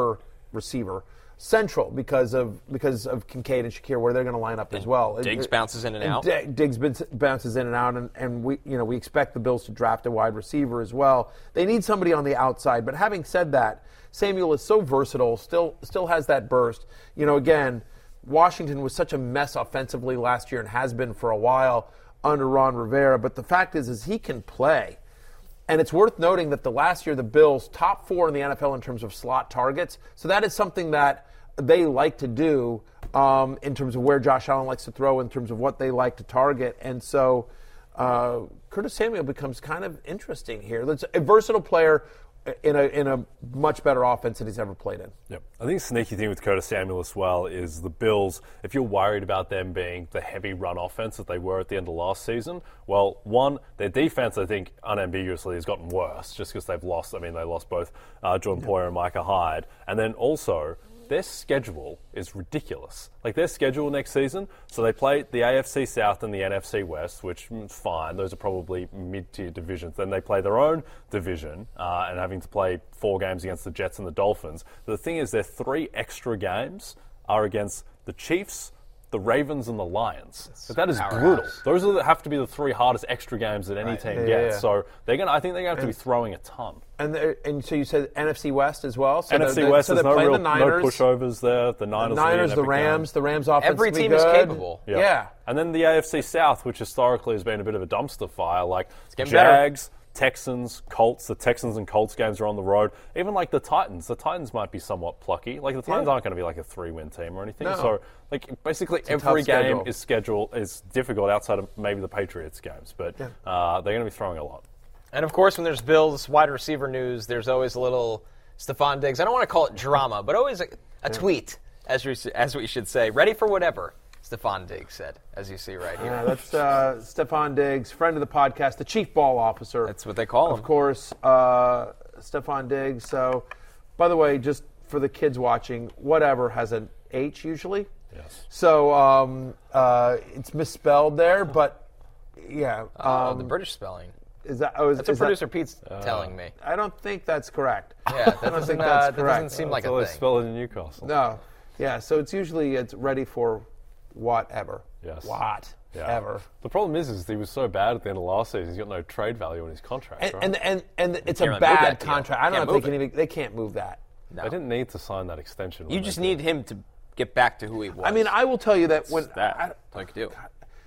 receiver. Central because of because of Kincaid and Shakir, where they're going to line up as well. Diggs it, bounces in and, and out. D- Diggs bounces in and out, and, and we you know we expect the Bills to draft a wide receiver as well. They need somebody on the outside. But having said that, Samuel is so versatile, still still has that burst. You know, again, Washington was such a mess offensively last year and has been for a while under Ron Rivera. But the fact is, is he can play. And it's worth noting that the last year the Bills top four in the N F L in terms of slot targets. So that is something that they like to do um, in terms of where Josh Allen likes to throw, in terms of what they like to target. And so uh, Curtis Samuel becomes kind of interesting here. That's a versatile player in a in a much better offense than he's ever played in. Yep. I think the sneaky thing with Curtis Samuel as well is the Bills, if you're worried about them being the heavy run offense that they were at the end of last season, well, one, their defense, I think, unambiguously has gotten worse just because they've lost. I mean, they lost both uh, Jordan yep. Poyer and Micah Hyde. And then also, their schedule is ridiculous. Like, their schedule next season, so they play the A F C South and the N F C West, which is fine. Those are probably mid-tier divisions. Then they play their own division uh, and having to play four games against the Jets and the Dolphins. But the thing is, their three extra games are against the Chiefs, the Ravens, and the Lions. But that is brutal. Those are the, have to be the three hardest extra games that any right. team yeah, gets. yeah. So they're gonna. I think they're going to have to be throwing a ton. And and so you said N F C West as well. So N F C they're, West, so there's they're no playing real the Niners, no pushovers there. The Niners, the, Niners, the, the Rams, game. the Rams offense. Every be team good. is capable. Yeah. yeah. And then the A F C South, which historically has been a bit of a dumpster fire, like getting Jags, better. Texans, Colts. The Texans and Colts games are on the road. Even like the Titans. The Titans might be somewhat plucky. Like the Titans yeah. aren't going to be like a three-win team or anything. No. So like basically it's every game schedule. is scheduled is difficult outside of maybe the Patriots games, but yeah. uh, they're going to be throwing a lot. And of course, when there's Bills wide receiver news, there's always a little Stephon Diggs. I don't want to call it drama, but always a, a yeah. tweet, as we as we should say. Ready for whatever. Stephon Diggs said, as you see right here. Yeah, that's uh, Stephon Diggs, friend of the podcast, the chief ball officer. That's what they call him. Of course, uh, Stephon Diggs. So, by the way, just for the kids watching, whatever has an H usually. Yes. So um, uh, it's misspelled there, but yeah. Oh, um, the British spelling. Is that? Oh, is, that's is what producer that, Pete's uh, telling me. I don't think that's correct. Yeah, that I don't doesn't, think uh, that's that correct. doesn't seem like That's a how they thing. spell it in Newcastle. No. Yeah, so it's usually it's ready for whatever. Yes. What? Yeah. Ever. The problem is, is he was so bad at the end of last season. He's got no trade value in his contract. And right? and and, and it's can't a really move bad that deal. contract. I don't Can't know if move they can it. even they can't move that. No. They didn't need to sign that extension. You when just they did. need him to get back to who he was. I mean, I will tell you that when that. I, That's all you can do.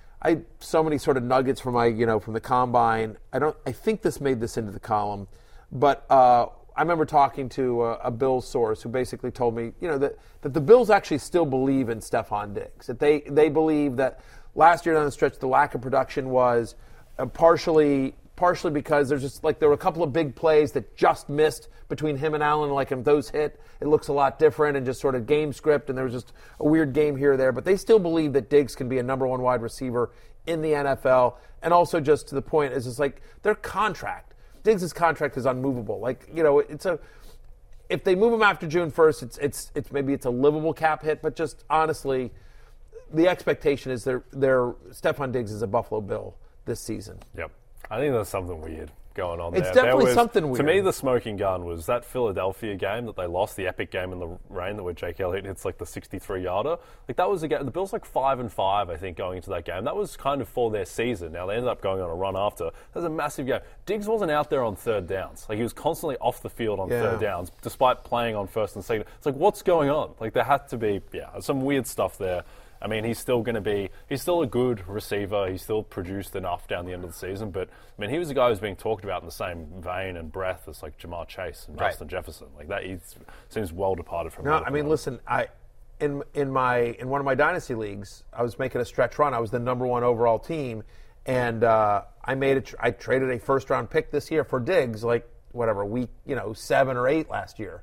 I so many sort of nuggets from my you know from the combine. I don't. I think this made this into the column, but uh, I remember talking to a, a Bills source who basically told me you know that, that the Bills actually still believe in Stephon Diggs. That they they believe that last year down the stretch the lack of production was uh, partially partially because there's just like there were a couple of big plays that just missed between him and Allen. Like if those hit, it looks a lot different and just sort of game script. And there was just a weird game here or there. But they still believe that Diggs can be a number one wide receiver in the N F L. And also just to the point is it's like their contract. Diggs' contract is unmovable. Like you know, it's a if they move him after June first, it's it's it's maybe it's a livable cap hit. But just honestly, the expectation is their their Stephon Diggs is a Buffalo Bill this season. Yep. I think there's something weird going on It's there. definitely There was, something To weird. me, the smoking gun was that Philadelphia game that they lost, the epic game in the rain that where Jake Elliott hits like the sixty-three yarder. Like that was a game. The Bills like five and five, I think, going into that game. That was kind of for their season. Now they ended up going on a run after. That was a massive game. Diggs wasn't out there on third downs. Like he was constantly off the field on Yeah. third downs, despite playing on first and second. It's like what's going on? Like there had to be yeah some weird stuff there. I mean, he's still going to be, he's still a good receiver. He's still produced enough down the end of the season. But, I mean, he was a guy who's being talked about in the same vein and breath as, like, Jamar Chase and Right. Justin Jefferson. Like, that he seems well departed from No, medical I mean, run. listen, I in in my in one of my dynasty leagues, I was making a stretch run. I was the number one overall team, and uh, I made it. I traded a first round pick this year for Diggs, like whatever week, you know, seven or eight last year.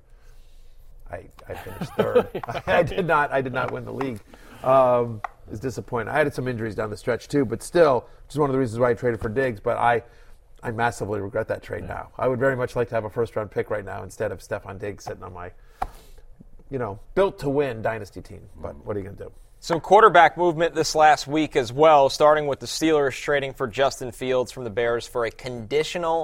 I, I finished third. I did not. I did not win the league. Um, it was disappointing. I had some injuries down the stretch too, but still, which is one of the reasons why I traded for Diggs. But I, I massively regret that trade now. I would very much like to have a first round pick right now instead of Stephon Diggs sitting on my, you know, built to win dynasty team. But what are you going to do? Some quarterback movement this last week as well, starting with the Steelers trading for Justin Fields from the Bears for a conditional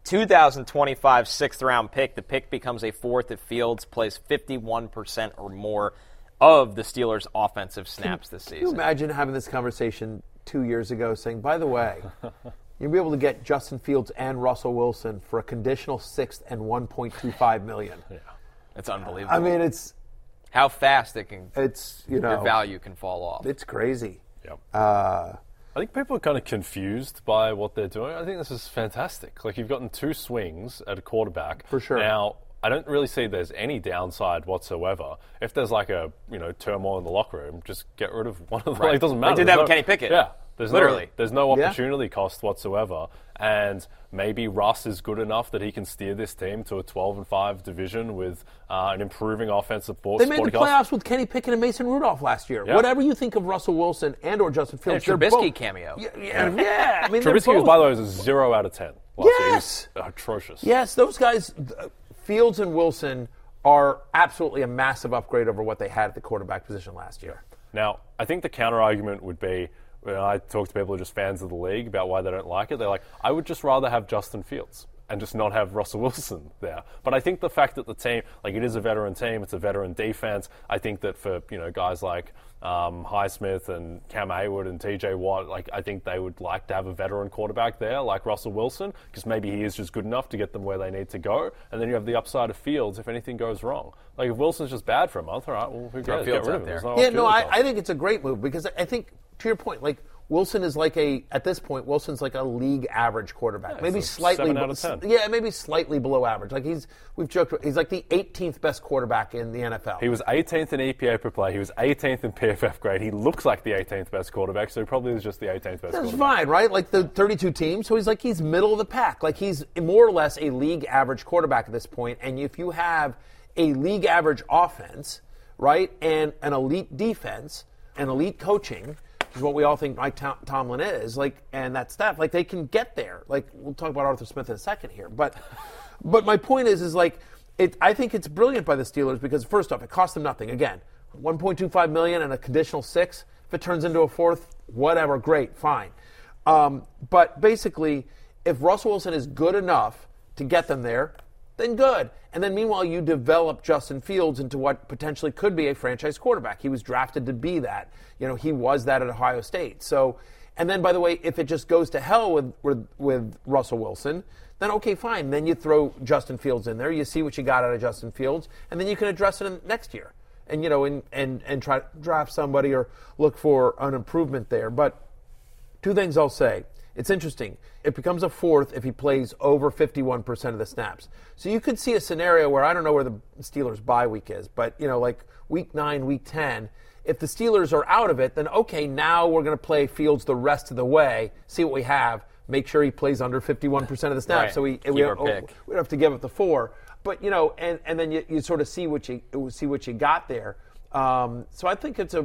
two thousand twenty-five sixth round pick. The pick becomes a fourth if Fields plays fifty-one percent or more of the Steelers' offensive snaps this season. Can you imagine having this conversation two years ago saying, by the way, you'll be able to get Justin Fields and Russell Wilson for a conditional sixth and one point two five million dollars. Yeah. It's unbelievable. I mean, it's how fast it can, it's you know, your value can fall off. It's crazy. Yep. Uh, I think people are kind of confused by what they're doing. I think this is fantastic. Like, you've gotten two swings at a quarterback. For sure. Now, I don't really see there's any downside whatsoever. If there's like a, you know, turmoil in the locker room, just get rid of one of them. Right. Like, it doesn't matter. They did There's that with no- Kenny Pickett. Yeah. There's Literally. No, there's no Yeah. opportunity cost whatsoever. And maybe Russ is good enough that he can steer this team to a twelve and five division with uh, an improving offensive force. they made the playoffs with Kenny Pickett and Mason Rudolph last year. Yeah. Whatever you think of Russell Wilson and or Justin Fields, And a they're Trubisky both- cameo. Yeah, yeah, yeah. I mean, they're Trubisky, was, both- by the way, was a zero out of ten. Last year. He Yes. was atrocious. Yes, those guys, uh, Fields and Wilson, are absolutely a massive upgrade over what they had at the quarterback position last year. Now, I think the counter argument would be, when I talk to people who are just fans of the league about why they don't like it, they're like, I would just rather have Justin Fields and just not have Russell Wilson there. But I think the fact that the team, like, it is a veteran team, it's a veteran defense. I think that for, you know, guys like um, Highsmith and Cam Hayward and T J Watt, like, I think they would like to have a veteran quarterback there, like Russell Wilson, because maybe he is just good enough to get them where they need to go. And then you have the upside of Fields if anything goes wrong. Like, if Wilson's just bad for a month, all right, well, who cares? Get Fields rid out of him. there. There's no Yeah, no, opportunity I, cost. I think it's a great move because I think, to your point, like, Wilson is like a, at this point, Wilson's like a league average quarterback. Yeah, maybe he's a slightly, seven out of ten. yeah, maybe slightly below average. Like he's, we've joked, he's like the eighteenth best quarterback in the N F L. He was eighteenth in E P A per play. He was eighteenth in P F F grade. He looks like the eighteenth best quarterback, so he probably is just the eighteenth best That's quarterback. fine, right? Like the thirty-two teams, so he's like he's middle of the pack. Like he's more or less a league average quarterback at this point. And if you have a league average offense, right, and an elite defense, and elite coaching, which is what we all think Mike Tom- Tomlin is, like, and that staff, like they can get there. Like we'll talk about Arthur Smith in a second here, but but my point is, is like it. I think it's brilliant by the Steelers because first off, it cost them nothing. Again, one point two five million and a conditional six. If it turns into a fourth, whatever, great, fine. Um, but basically, if Russell Wilson is good enough to get them there, then good. And then meanwhile, you develop Justin Fields into what potentially could be a franchise quarterback. He was drafted to be that. You know, he was that at Ohio State. So, and then by the way, if it just goes to hell with with, with Russell Wilson, then okay, fine. Then you throw Justin Fields in there. You see what you got out of Justin Fields, and then you can address it in next year. And you know, and and and try to draft somebody or look for an improvement there. But two things I'll say. It's interesting. It becomes a fourth if he plays over fifty-one percent of the snaps. So you could see a scenario where I don't know where the Steelers' bye week is, but you know, like week nine, week ten. If the Steelers are out of it, then okay, now we're going to play Fields the rest of the way. See what we have. Make sure he plays under fifty-one percent of the snaps, Right. so we Keep we, our oh, pick. we don't have to give up the four. But you know, and, and then you, you sort of see what you see what you got there. Um, so I think it's a,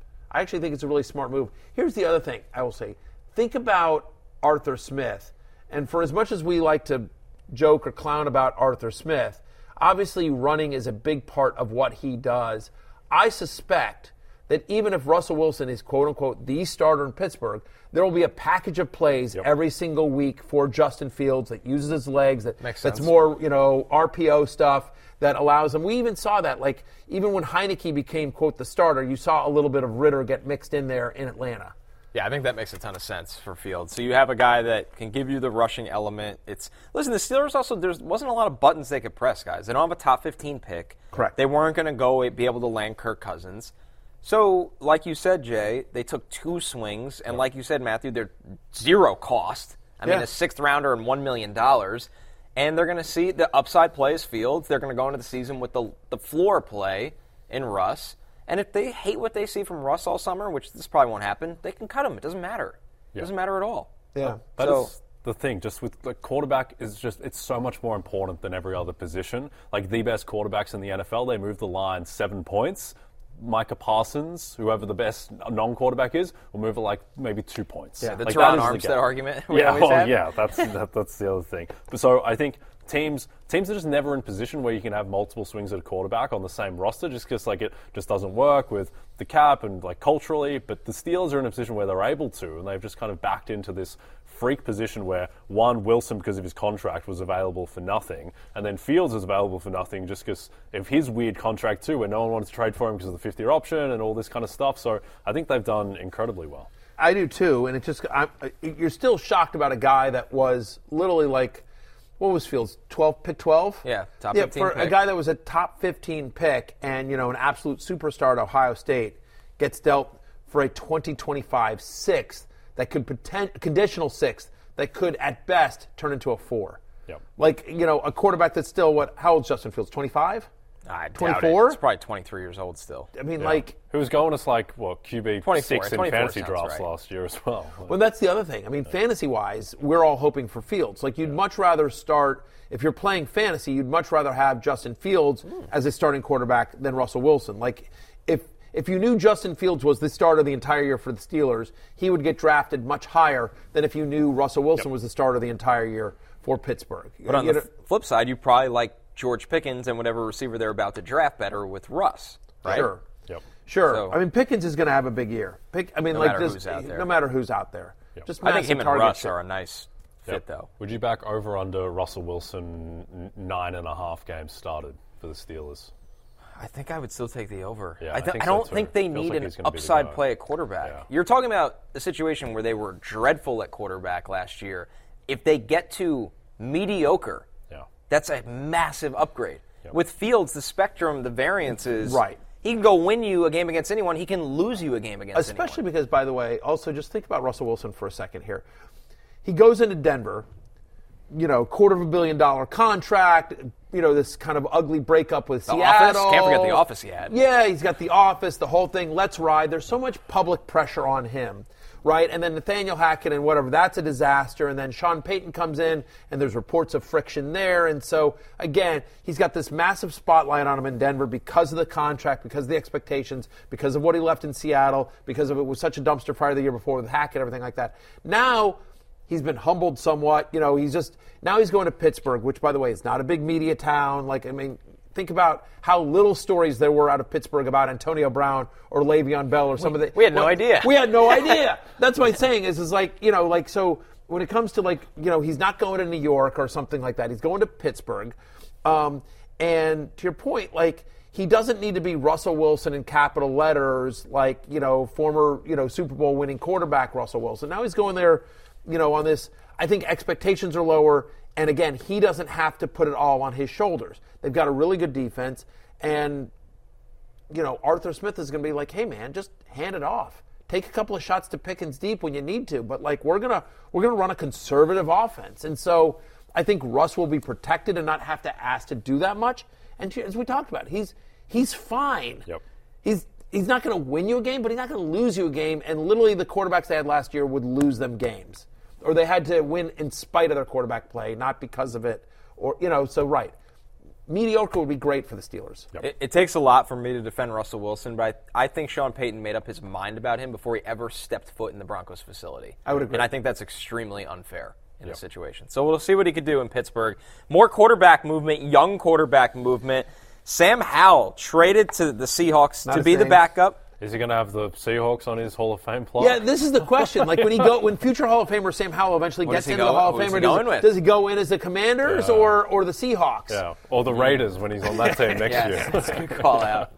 I actually think it's a really smart move. Here's the other thing I will say. Think about Arthur Smith. And for as much as we like to joke or clown about Arthur Smith, obviously running is a big part of what he does. I suspect that even if Russell Wilson is quote-unquote the starter in Pittsburgh, there will be a package of plays Yep. every single week for Justin Fields that uses his legs, that, Makes that's sense. more, you know, R P O stuff that allows him. We even saw that, like, even when Heineke became, quote, the starter, you saw a little bit of Ritter get mixed in there in Atlanta. Yeah, I think that makes a ton of sense for Fields. So you have a guy that can give you the rushing element. It's listen, the Steelers also there wasn't a lot of buttons they could press, guys. They don't have a top fifteen pick. Correct. They weren't going to go be able to land Kirk Cousins. So, like you said, Jay, they took two swings, and like you said, Matthew, they're zero cost. I mean, Yeah. a sixth rounder and one million dollars, and they're going to see the upside play is Fields. They're going to go into the season with the the floor play in Russ. And if they hate what they see from Russ all summer, which this probably won't happen, they can cut him. It doesn't matter. It Yeah. doesn't matter at all. Yeah. That So- is the thing. Just with the quarterback is just it's so much more important than every other position. Like the best quarterbacks in the N F L, they move the line seven points. Micah Parsons, whoever the best non-quarterback is, will move it like maybe two points. Yeah, the like, Teron that is the Armstead game. argument we Yeah, always well, have. yeah, that's that, that's the other thing. But so I think teams teams are just never in position where you can have multiple swings at a quarterback on the same roster, just because like it just doesn't work with the cap and like culturally. But the Steelers are in a position where they're able to, and they've just kind of backed into this freak position where, one, Wilson, because of his contract, was available for nothing, and then Fields was available for nothing just because of his weird contract too, where no one wanted to trade for him because of the fifth-year option and all this kind of stuff. So I think they've done incredibly well. I do too, and it just I'm, you're still shocked about a guy that was literally like, what was Fields, twelve, pick twelve? Yeah, top yeah, fifteen for pick. a guy that was a top fifteen pick and, you know, an absolute superstar at Ohio State gets dealt for a twenty twenty-five sixth that could potent, conditional sixth that could at best turn into a four. Yep. Like, you know, a quarterback that's still what? How old's Justin Fields? twenty-five? I doubt it. twenty-four? He's probably twenty-three years old still. I mean, Yeah. like. Who was going as like, what, Q B twenty-four, six in twenty-four fantasy sounds drafts right. last year as well. Well, that's the other thing. I mean, fantasy-wise, we're all hoping for Fields. Like, you'd much rather start, if you're playing fantasy, you'd much rather have Justin Fields mm. as a starting quarterback than Russell Wilson. Like, if if you knew Justin Fields was the starter the entire year for the Steelers, he would get drafted much higher than if you knew Russell Wilson Yep. was the starter the entire year for Pittsburgh. But on you the know, flip side, you probably like George Pickens and whatever receiver they're about to draft better with Russ, right? Sure. Yep. Sure. So- I mean, Pickens is going to have a big year. Pick, I mean, No like matter just who's out there. no matter who's out there. Yep. Just I think massive him and target Russ share. are a nice fit, Yep. though. Would you back over under Russell Wilson n- nine and a half games started for the Steelers? I think I would still take the over. Yeah, I, I th- think I so don't too. think they Feels need like an he's gonna be the upside guy. play at quarterback. Yeah. You're talking about a situation where they were dreadful at quarterback last year. If they get to mediocre, Yeah. that's a massive upgrade. Yep. With Fields, the spectrum, the variance is Right. He can go win you a game against anyone. He can lose you a game against Especially anyone. because, by the way, also just think about Russell Wilson for a second here. He goes into Denver, you know, quarter of a billion dollar contract, you know, this kind of ugly breakup with The Seattle. office? Can't forget the office he had. Yeah, he's got the office, the whole thing. Let's ride. There's so much public pressure on him, right? And then Nathaniel Hackett and whatever, that's a disaster. And then Sean Payton comes in, and there's reports of friction there. And so, again, he's got this massive spotlight on him in Denver because of the contract, because of the expectations, because of what he left in Seattle, because of it was such a dumpster fire the year before with Hackett, everything like that. Now, he's been humbled somewhat. You know, he's just, now he's going to Pittsburgh, which, by the way, is not a big media town. Like, I mean, think about how little stories there were out of Pittsburgh about Antonio Brown or Le'Veon Bell or some of the. we had no idea. We had no idea. That's what I'm saying is, is like, you know, like, so when it comes to, like, you know, he's not going to New York or something like that. He's going to Pittsburgh. Um, and to your point, like, he doesn't need to be Russell Wilson in capital letters, like, you know, former, you know, Super Bowl winning quarterback Russell Wilson. Now he's going there, you know, on this, I think expectations are lower. And again, he doesn't have to put it all on his shoulders. They've got a really good defense. And, you know, Arthur Smith is going to be like, hey, man, just hand it off. Take a couple of shots to Pickens deep when you need to. But, like, we're going to we're gonna run a conservative offense. And so I think Russ will be protected and not have to ask to do that much. And as we talked about, he's he's fine. Yep. He's he's not going to win you a game, but he's not going to lose you a game. And literally the quarterbacks they had last year would lose them games. Or they had to win in spite of their quarterback play, not because of it. Or, you know, so right. Mediocre would be great for the Steelers. Yep. It, it takes a lot for me to defend Russell Wilson, but I, I think Sean Payton made up his mind about him before he ever stepped foot in the Broncos facility. I would agree. And I think that's extremely unfair in Yep. this situation. So we'll see what he could do in Pittsburgh. More quarterback movement, young quarterback movement. Sam Howell traded to the Seahawks Not to his be the name. backup. Is he going to have the Seahawks on his Hall of Fame plaque? Yeah, this is the question. Like when he go, when future Hall of Famer Sam Howell eventually What gets does he into go- the Hall of who is Famer, he does, going with? does he go in as the Commanders Yeah. or or the Seahawks? Yeah. Or the Raiders when he's on that team next Yes, year. that's a good call out.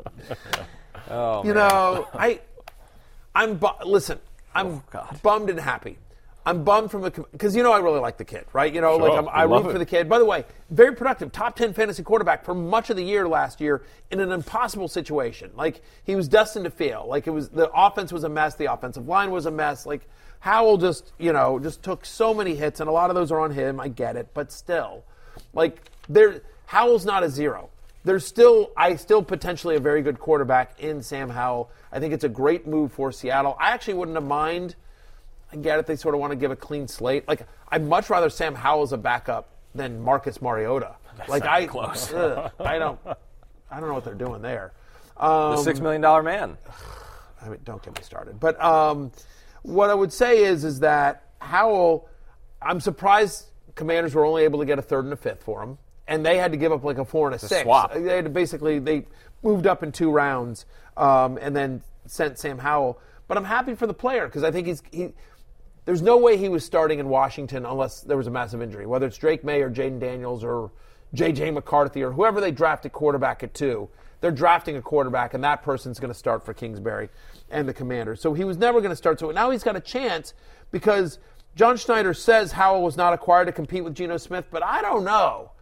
Oh, You man. know, I, I'm bu- listen. I'm Oh, God. bummed and happy. I'm bummed from a because you know I really like the kid, right? You know, Sure, like I'm, I we love root it. for the kid. By the way, very productive, top ten fantasy quarterback for much of the year last year in an impossible situation. Like he was destined to fail. Like it was the offense was a mess, the offensive line was a mess. Like Howell just you know just took so many hits, and a lot of those are on him. I get it, but still, like there, Howell's not a zero. There's still, I still potentially a very good quarterback in Sam Howell. I think it's a great move for Seattle. I actually wouldn't have mind. I get it. They sort of want to give a clean slate. Like I'd much rather Sam Howell as a backup than Marcus Mariota. Like I, close. ugh, I don't, I don't know what they're doing there. Um, The six million dollar man. I mean, don't get me started. But um, what I would say is, is that Howell, I'm surprised Commanders were only able to get a third and a fifth for him, and they had to give up like a four and a six. swap. They had to basically they moved up in two rounds um, and then sent Sam Howell. But I'm happy for the player because I think he's he. there's no way he was starting in Washington unless there was a massive injury, whether it's Drake May or Jaden Daniels or J J McCarthy or whoever they draft at quarterback at two. They're drafting a quarterback, and that person's going to start for Kingsbury and the Commanders. So he was never going to start. So now he's got a chance because John Schneider says Howell was not acquired to compete with Geno Smith, but I don't know.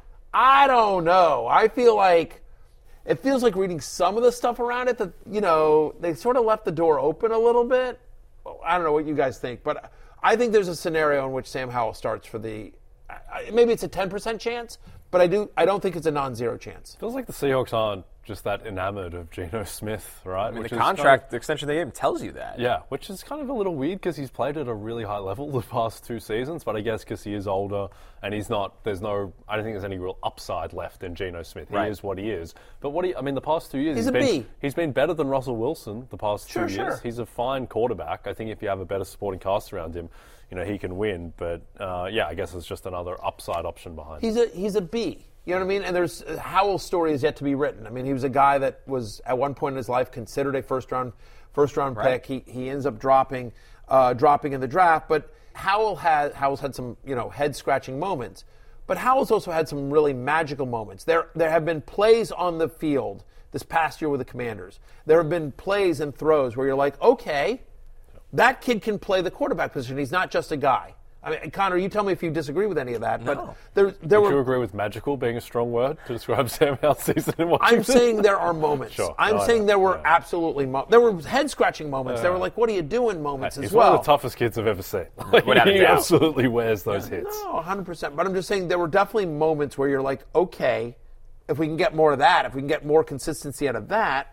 I don't know. I feel like it feels like reading some of the stuff around it that, you know, they sort of left the door open a little bit. Well, I don't know what you guys think, but I think there's a scenario in which Sam Howell starts for the – maybe it's a ten percent chance, but I do. I don't think it's a non-zero chance. Feels like the Seahawks aren't just that enamored of Geno Smith, right? I mean, which the is contract kind of, extension they gave him tells you that. Yeah, which is kind of a little weird because he's played at a really high level the past two seasons, but I guess because he is older and he's not, there's no, I don't think there's any real upside left in Geno Smith. He Right. is what he is. But what he, I mean, the past two years, He's he's a been, B. he's been better than Russell Wilson the past Sure, two years. sure. He's a fine quarterback. I think if you have a better supporting cast around him, you know, he can win. But uh, yeah, I guess it's just another upside option behind him. He's a he's a B. You know what I mean? And there's Howell's story is yet to be written. I mean, he was a guy that was at one point in his life considered a first round first round Right. pick. He he ends up dropping uh, dropping in the draft. But Howell had Howell's had some you know head scratching moments. But Howell's also had some really magical moments. There there have been plays on the field this past year with the Commanders. There have been plays and throws where you're like, okay, that kid can play the quarterback position. He's not just a guy. I mean, Connor, you tell me if you disagree with any of that. But there, there Would you were. agree with magical being a strong word to describe Sam Howell's season in Washington? I'm saying there are moments. Sure. I'm No, I saying know. there were Yeah. absolutely mo- there were head scratching moments. There were like, what are you doing moments He's as one well. of the toughest kids I've ever seen. Like, Without a he doubt. absolutely wears those hits. No, one hundred percent. But I'm just saying there were definitely moments where you're like, okay, if we can get more of that, if we can get more consistency out of that,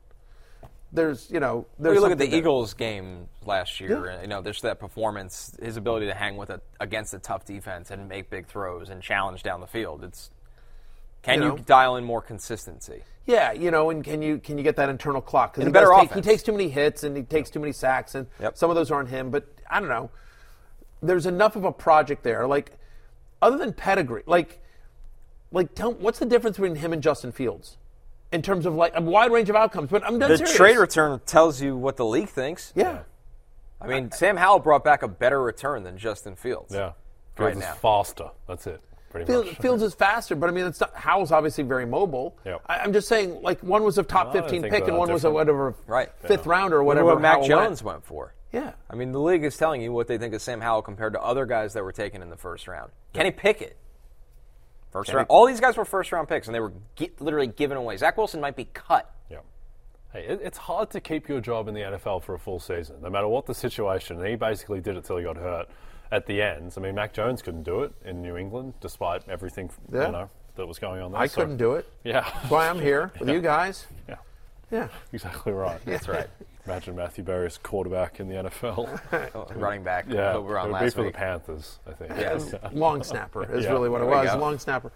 there's, you know, there's Well, you look at the something there. Eagles game last year. Yeah. You know, there's that performance, his ability to hang with a, against a tough defense and make big throws and challenge down the field. It's can You you, know. dial in more consistency? Yeah, you know, and can you can you get that internal clock? Because In a he, better does take- he offense. takes too many hits and he takes too many sacks, and Yep. some of those aren't him. But I don't know. There's enough of a project there. Like, other than pedigree, like, like tell what's the difference between him and Justin Fields in terms of like a wide range of outcomes? But I'm dead The serious. trade return tells you what the league thinks. Yeah. I mean, Sam Howell brought back a better return than Justin Fields. Yeah. Right Fields is now. faster. That's it. Pretty Fields, much. Fields is faster, but I mean, it's not, Howell's obviously very mobile. Yep. I, I'm just saying, like, one was a top No, I don't fifteen think pick, they're and that one was a different. whatever Right. fifth rounder or Look whatever. at what Mac Howell Jones went. went for. Yeah. I mean, the league is telling you what they think of Sam Howell compared to other guys that were taken in the first round. Kenny Pickett, first Kenny- round. All these guys were first round picks, and they were gi- literally given away. Zach Wilson might be cut. Yeah. Hey, it, it's hard to keep your job in the N F L for a full season, no matter what the situation. And he basically did it till he got hurt at the end. I mean, Mac Jones couldn't do it in New England, despite everything Yeah. you know that was going on there. I So, couldn't do it. Yeah. That's why I'm here with you guys. Yeah. Yeah. Exactly right. That's right. Imagine Matthew Berry as quarterback in the N F L. Oh, running back. yeah. who we were on it would be last for week. the Panthers, I think. Yes. Long snapper is Yeah. really what it There we was. go. Long snapper.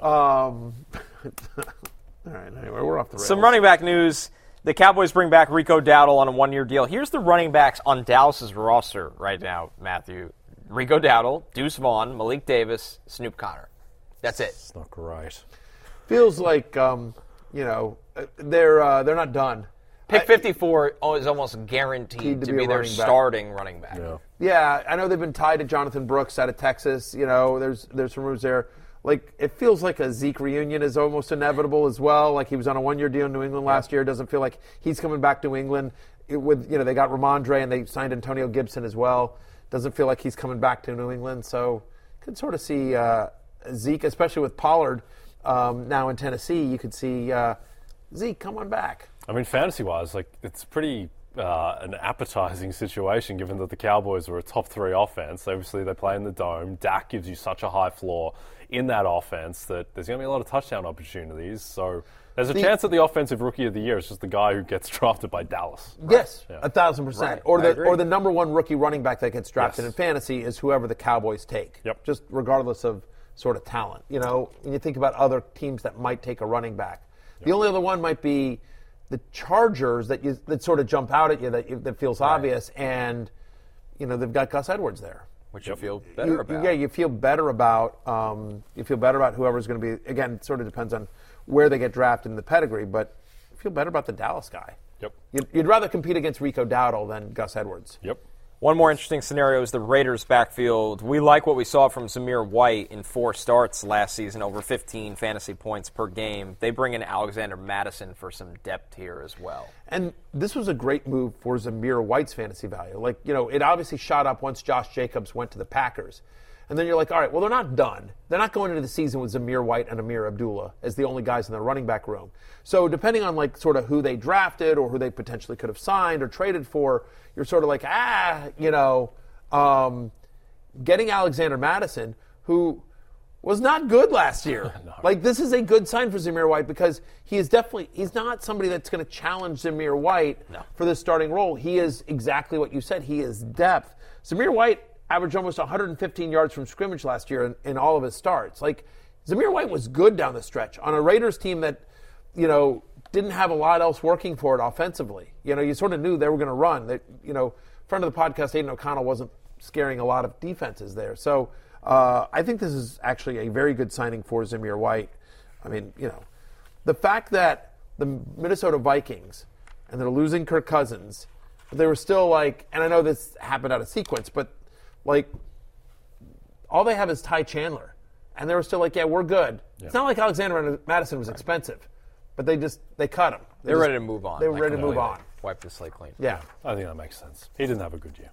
Um, all right. Anyway, we're off the rails. Some running back news. The Cowboys bring back Rico Dowdle on a one-year deal. Here's the running backs on Dallas's roster right now, Matthew. Rico Dowdle, Deuce Vaughn, Malik Davis, Snoop Connor. That's it. It's not great. Feels like um, you know uh, they're uh, they're not done. Pick I- fifty-four is almost guaranteed to to be be, a their running back. starting running back. Yeah. Yeah, I know they've been tied to Jonathan Brooks out of Texas. You know, there's there's some rumors there. Like, it feels like a Zeke reunion is almost inevitable as well. Like, he was on a one-year deal in New England last year. Doesn't feel like he's coming back to New England. It, with you know, they got Ramondre and they signed Antonio Gibson as well. Doesn't feel like he's coming back to New England. So, could sort of see uh, Zeke, especially with Pollard um, now in Tennessee. You could see uh, Zeke come on back. I mean, fantasy-wise, like it's pretty uh, an appetizing situation given that the Cowboys were a top three offense. Obviously, they play in the Dome. Dak gives you such a high floor in that offense that there's going to be a lot of touchdown opportunities. So there's a The- chance that the offensive rookie of the year is just the guy who gets drafted by Dallas. Yes, Yeah. a thousand percent. Right. Or I the agree. or the number one rookie running back that gets drafted Yes. in fantasy is whoever the Cowboys take. Yep. Just regardless of sort of talent. You know, when you think about other teams that might take a running back, the only other one might be the Chargers that you that sort of jump out at you that you, that feels obvious, and you know they've got Gus Edwards there. Which you feel better You- about. Yeah, you feel better about um, you feel better about whoever's going to be. Again, it sort of depends on where they get drafted in the pedigree, but you feel better about the Dallas guy. Yep. You'd, you'd rather compete against Rico Dowdle than Gus Edwards. Yep. One more interesting scenario is the Raiders' backfield. We like what we saw from Zamir White in four starts last season, over fifteen fantasy points per game. They bring in Alexander Mattison for some depth here as well. And this was a great move for Zamir White's fantasy value. Like, you know, it obviously shot up once Josh Jacobs went to the Packers. And then you're like, all right, well, they're not done. They're not going into the season with Zamir White and Amir Abdullah as the only guys in the running back room. So depending on, like, sort of who they drafted or who they potentially could have signed or traded for, you're sort of like, ah, you know, um, getting Alexander Mattison, who was not good last year. no. Like, this is a good sign for Zamir White because he is definitely, he's not somebody that's going to challenge Zamir White no. for this starting role. He is exactly what you said. He is depth. Zamir White averaged almost one hundred fifteen yards from scrimmage last year in, in all of his starts. Like, Zamir White was good down the stretch on a Raiders team that, you know, didn't have a lot else working for it offensively. You know, you sort of knew they were going to run. They, you know, friend of the podcast, Aiden O'Connell, wasn't scaring a lot of defenses there. So uh, I think this is actually a very good signing for Zamir White. I mean, you know, the fact that the Minnesota Vikings, and they're losing Kirk Cousins, but they were still like, and I know this happened out of sequence, but like, all they have is Ty Chandler. And they were still like, yeah, we're good. Yeah. It's not like Alexander Mattison was expensive, but they just, they cut him. They They're just, ready to move on. They were like, ready to move on. Wipe the slate clean. Yeah. I think that makes sense. He didn't have a good year.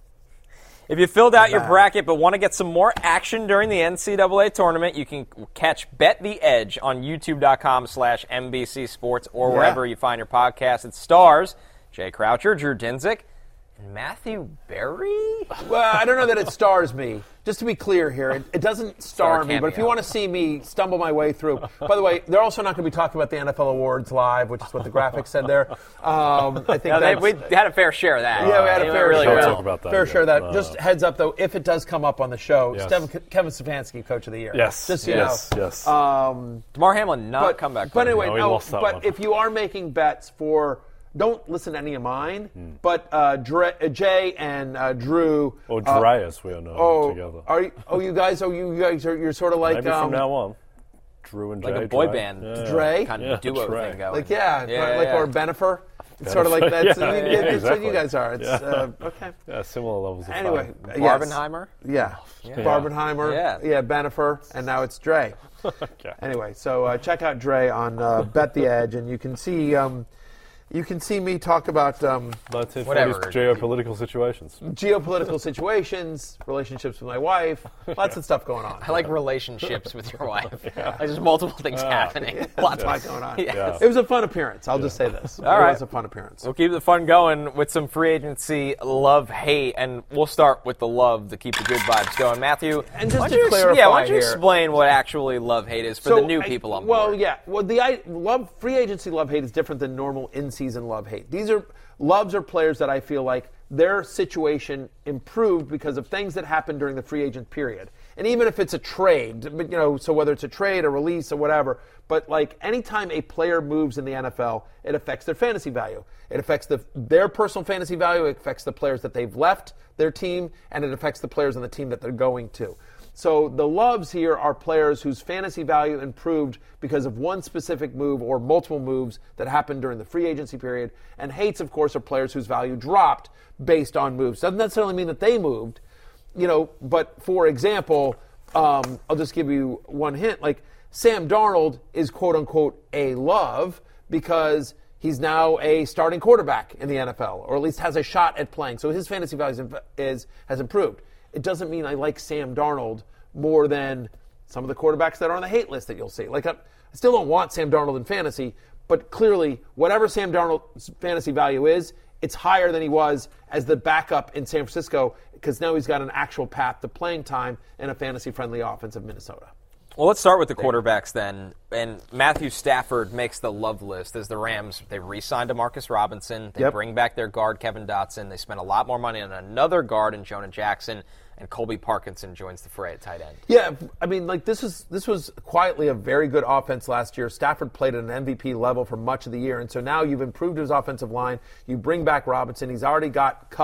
If you filled out your bracket but want to get some more action during the N C double A tournament, you can catch Bet the Edge on youtube.com slash NBC Sports or yeah. wherever you find your podcast. It stars Jay Croucher, Drew Dinsick, and Matthew Berry? Well, I don't know that it stars me. Just to be clear here, it, it doesn't star, Star me, but if you want to see me stumble my way through. By the way, they're also not going to be talking about the N F L awards live, which is what the graphics said there. Um, I think no, they, we had a fair share of that. Yeah, we had a fair, really share, well. talk about that fair share of that. Uh, Just heads up, though, if it does come up on the show, yes. Stephen, Kevin Stefanski, Coach of the Year. Yes. Just so you yes. know. Yes. Um, Damar Hamlin, not but, comeback. But anyway, no, no, but one. if you are making bets for... Don't listen to any of mine, mm. but uh, Dre, uh, Jay and uh, Drew. Or Dre, as we all know oh, together. Are you, oh, you guys, oh, you guys are, you're sort of like. Maybe um, from now on. Drew and Jay. Like a boy Dre. band. Yeah. Dre? Kind of yeah, duo Dre. thing going. Like, yeah, yeah like, yeah. or Benifer. It's sort of like that. yeah, I mean, yeah, it's exactly. what you guys are. It's, Yeah. uh, okay. Yeah, similar levels of Anyway. fun. yes. Barbenheimer? Yeah. Yeah. Barbenheimer. Yeah. Yeah, Benifer. And now it's Dre. Okay. Anyway, so uh, check out Dre on uh, Bet the Edge, and you can see. Um, You can see me talk about um, nineteen forties Whatever. geopolitical situations. geopolitical situations, relationships with my wife, lots of stuff going on. I like relationships with your wife. yeah. Like, there's multiple things happening. Yeah, Lots a lot of going on. Yes. Yeah. It was a fun appearance. I'll just say this. All it right. was a fun appearance. We'll keep the fun going with some free agency love-hate, and we'll start with the love to keep the good vibes going. Matthew, And just why to don't you ex- clarify yeah, why don't you here- explain what actually love-hate is for the new I- people on well, board? yeah. Well, the I, love free agency love hate is different than normal in-season love hate. These are loves are players that I feel like their situation improved because of things that happened during the free agent period. And even if it's a trade, but you know, so whether it's a trade, a release, or whatever, but like anytime a player moves in the N F L, it affects their fantasy value. It affects the, their personal fantasy value. It affects the players that they've left their team, and it affects the players on the team that they're going to. So the loves here are players whose fantasy value improved because of one specific move or multiple moves that happened during the free agency period. And hates, of course, are players whose value dropped based on moves. Doesn't necessarily mean that they moved, you know, but for example, um, I'll just give you one hint. Like Sam Darnold is quote unquote a love because he's now a starting quarterback in the N F L, or at least has a shot at playing. So his fantasy value is, is has improved. It doesn't mean I like Sam Darnold more than some of the quarterbacks that are on the hate list that you'll see. Like I, I still don't want Sam Darnold in fantasy, but clearly whatever Sam Darnold's fantasy value is, it's higher than he was as the backup in San Francisco because now he's got an actual path to playing time in a fantasy-friendly offense of Minnesota. Well, let's start with the quarterbacks then. And Matthew Stafford makes the love list as the Rams. They re-signed DeMarcus Robinson. They Yep. bring back their guard, Kevin Dotson. They spent a lot more money on another guard in Jonah Jackson. And Colby Parkinson joins the fray at tight end. Yeah, I mean, like this is this was quietly a very good offense last year. Stafford played at an M V P level for much of the year, and so now you've improved his offensive line. You bring back Robinson. He's already got Kupp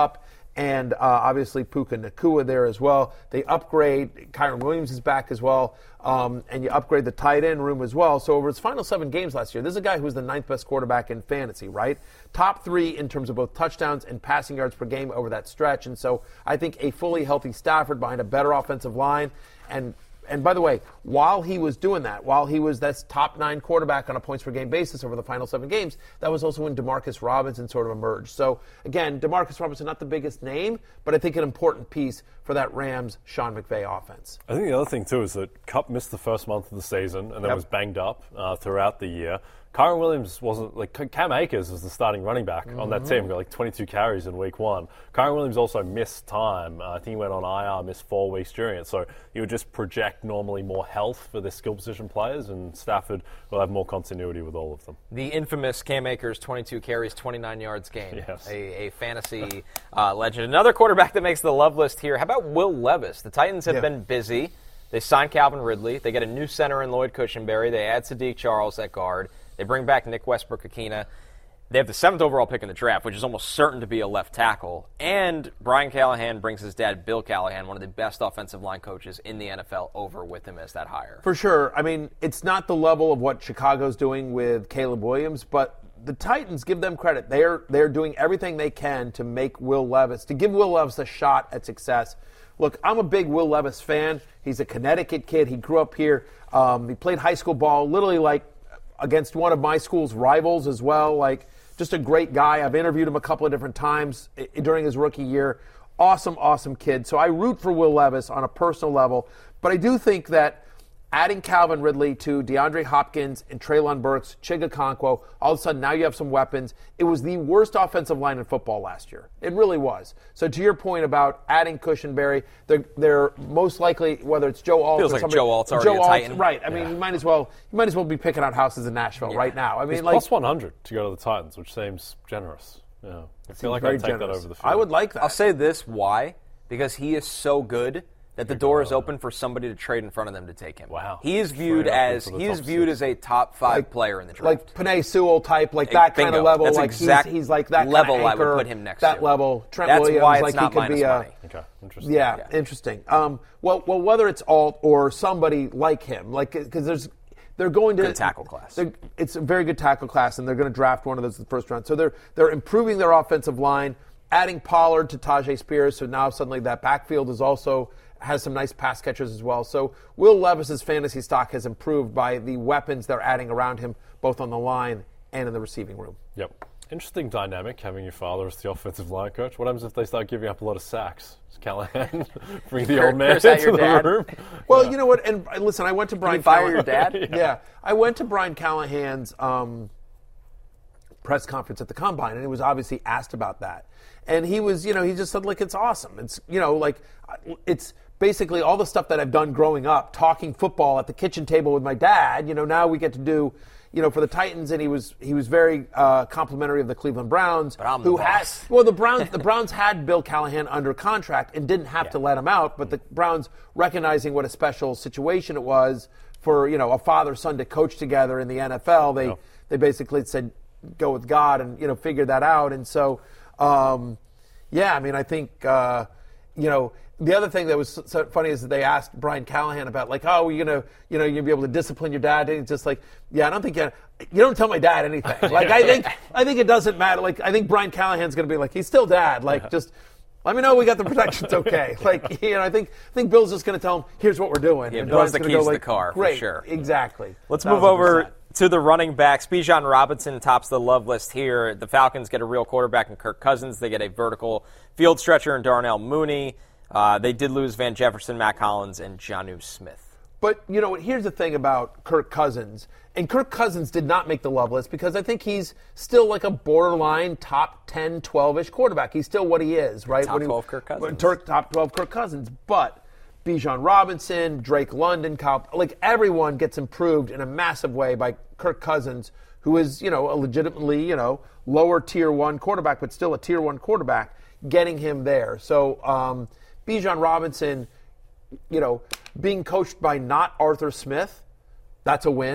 and uh, obviously Puka Nacua there as well. They upgrade. Kyron Williams is back as well, um, and you upgrade the tight end room as well. So over his final seven games last year, this is a guy who was the ninth best quarterback in fantasy, right? Top three in terms of both touchdowns and passing yards per game over that stretch. And so I think a fully healthy Stafford behind a better offensive line. And And by the way, while he was doing that, while he was that top nine quarterback on a points per game basis over the final seven games, that was also when DeMarcus Robinson sort of emerged. So again, DeMarcus Robinson, not the biggest name, but I think an important piece for that Rams Sean McVay offense. I think the other thing too is that Kupp missed the first month of the season and then Yep. was banged up uh, throughout the year. Kyron Williams wasn't like Cam Akers was the starting running back mm-hmm. on that team. Got like twenty-two carries in week one. Kyron Williams also missed time. Uh, I think he went on I R, missed four weeks during it. So you would just project normally more health for the skill position players, and Stafford will have more continuity with all of them. The infamous Cam Akers twenty-two carries, twenty-nine yards game. Yes. A, a fantasy uh, legend. Another quarterback that makes the love list here. How about Will Levis? The Titans have Yeah. been busy. They signed Calvin Ridley. They get a new center in Lloyd Cushenberry. They add Sadiq Charles at guard. They bring back Nick Westbrook-Akina. They have the seventh overall pick in the draft, which is almost certain to be a left tackle. And Brian Callahan brings his dad, Bill Callahan, one of the best offensive line coaches in the N F L, over with him as that hire. For sure. I mean, it's not the level of what Chicago's doing with Caleb Williams, but the Titans, give them credit. They're they're doing everything they can to make Will Levis, to give Will Levis a shot at success. Look, I'm a big Will Levis fan. He's a Connecticut kid. He grew up here. Um, he played high school ball, literally like against one of my school's rivals as well. Like, just a great guy. I've interviewed him a couple of different times during his rookie year. Awesome, awesome kid. So I root for Will Levis on a personal level. But I do think that adding Calvin Ridley to DeAndre Hopkins and Treylon Burks, Chig Okonkwo, all of a sudden now you have some weapons. It was the worst offensive line in football last year. It really was. So to your point about adding Cushenberry, they're, they're most likely, whether it's Joe Alt Feels or like somebody, Joe Alt's already Joe a Alt, Titan. right? I mean, you might as well you might as well be picking out houses in Nashville Yeah. right now. I mean, He's like plus one hundred to go to the Titans, which seems generous. Yeah, I feel like very I'd take generous. that over the field. I would like that. I'll say this, why? Because he is so good that the door is open for somebody to trade in front of them to take him. Wow. He is viewed Straight up as into the he is top viewed six. as a top five player in the draft. like Penei Sewell type, like that kind Bingo. of level. That's like exact he's, he's like that level kind of I would anchor, put him next that to. level. Trent That's Williams, why it's like not he could minus be a. money. Okay, interesting. Yeah, Yeah. interesting. Um, well, well, whether it's Alt or somebody like him, like because there's they're going to Good tackle class. they're- It's a very good tackle class, and they're going to draft one of those in the first round. So they're they're improving their offensive line, adding Pollard to Tajay Spears. So now suddenly that backfield is also has some nice pass catchers as well. So Will Levis's fantasy stock has improved by the weapons they're adding around him, both on the line and in the receiving room. Yep. Interesting dynamic having your father as the offensive line coach. What happens if they start giving up a lot of sacks? Does Callahan bring the old man Curse out into your the dad? room? Well, you know what? And uh, listen, I went to Brian. you fire Callahan- your dad? yeah. I went to Brian Callahan's um, press conference at the Combine, and he was obviously asked about that. And he was, you know, he just said, like, it's awesome. It's, you know, like, it's basically all the stuff that I've done growing up, talking football at the kitchen table with my dad. You know, now we get to do, you know, for the Titans, and he was he was very uh, complimentary of the Cleveland Browns, But I'm the who boss. had well the Browns the Browns had Bill Callahan under contract and didn't have to let him out, but the Browns, recognizing what a special situation it was for, you know, a father son to coach together in the N F L, they Yeah. they basically said go with God and, you know, figure that out. And so um, yeah, I mean, I think uh, you know. The other thing that was so funny is that they asked Brian Callahan about, like, oh, you're gonna, you know, you're gonna be able to discipline your dad. And he's just like, yeah, I don't think you, you don't tell my dad anything. Like, I think, I think it doesn't matter. Like, I think Brian Callahan's gonna be like, he's still dad. Like, just let me know we got the protections okay. Like, you know, I think, I think Bill's just gonna tell him, here's what we're doing. Yeah, And Bill has Brian's the gonna keys go to the like, car, for Great, sure. exactly. Let's move Thousand over percent. to the running backs. Bijan Robinson tops the love list here. The Falcons get a real quarterback in Kirk Cousins. They get a vertical field stretcher in Darnell Mooney. Uh, they did lose Van Jefferson, Matt Collins, and Jonnu Smith. But, you know, here's the thing about Kirk Cousins. And Kirk Cousins did not make the love list because I think he's still like a borderline top ten, twelve-ish quarterback. He's still what he is, right? Top When he- twelve Kirk Cousins. Tur- Top twelve Kirk Cousins. But Bijan Robinson, Drake London, Kyle, like everyone gets improved in a massive way by Kirk Cousins, who is, you know, a legitimately, you know, lower tier one quarterback, but still a tier one quarterback, getting him there. So, um, Bijan Robinson, you know, being coached by not Arthur Smith, that's a win.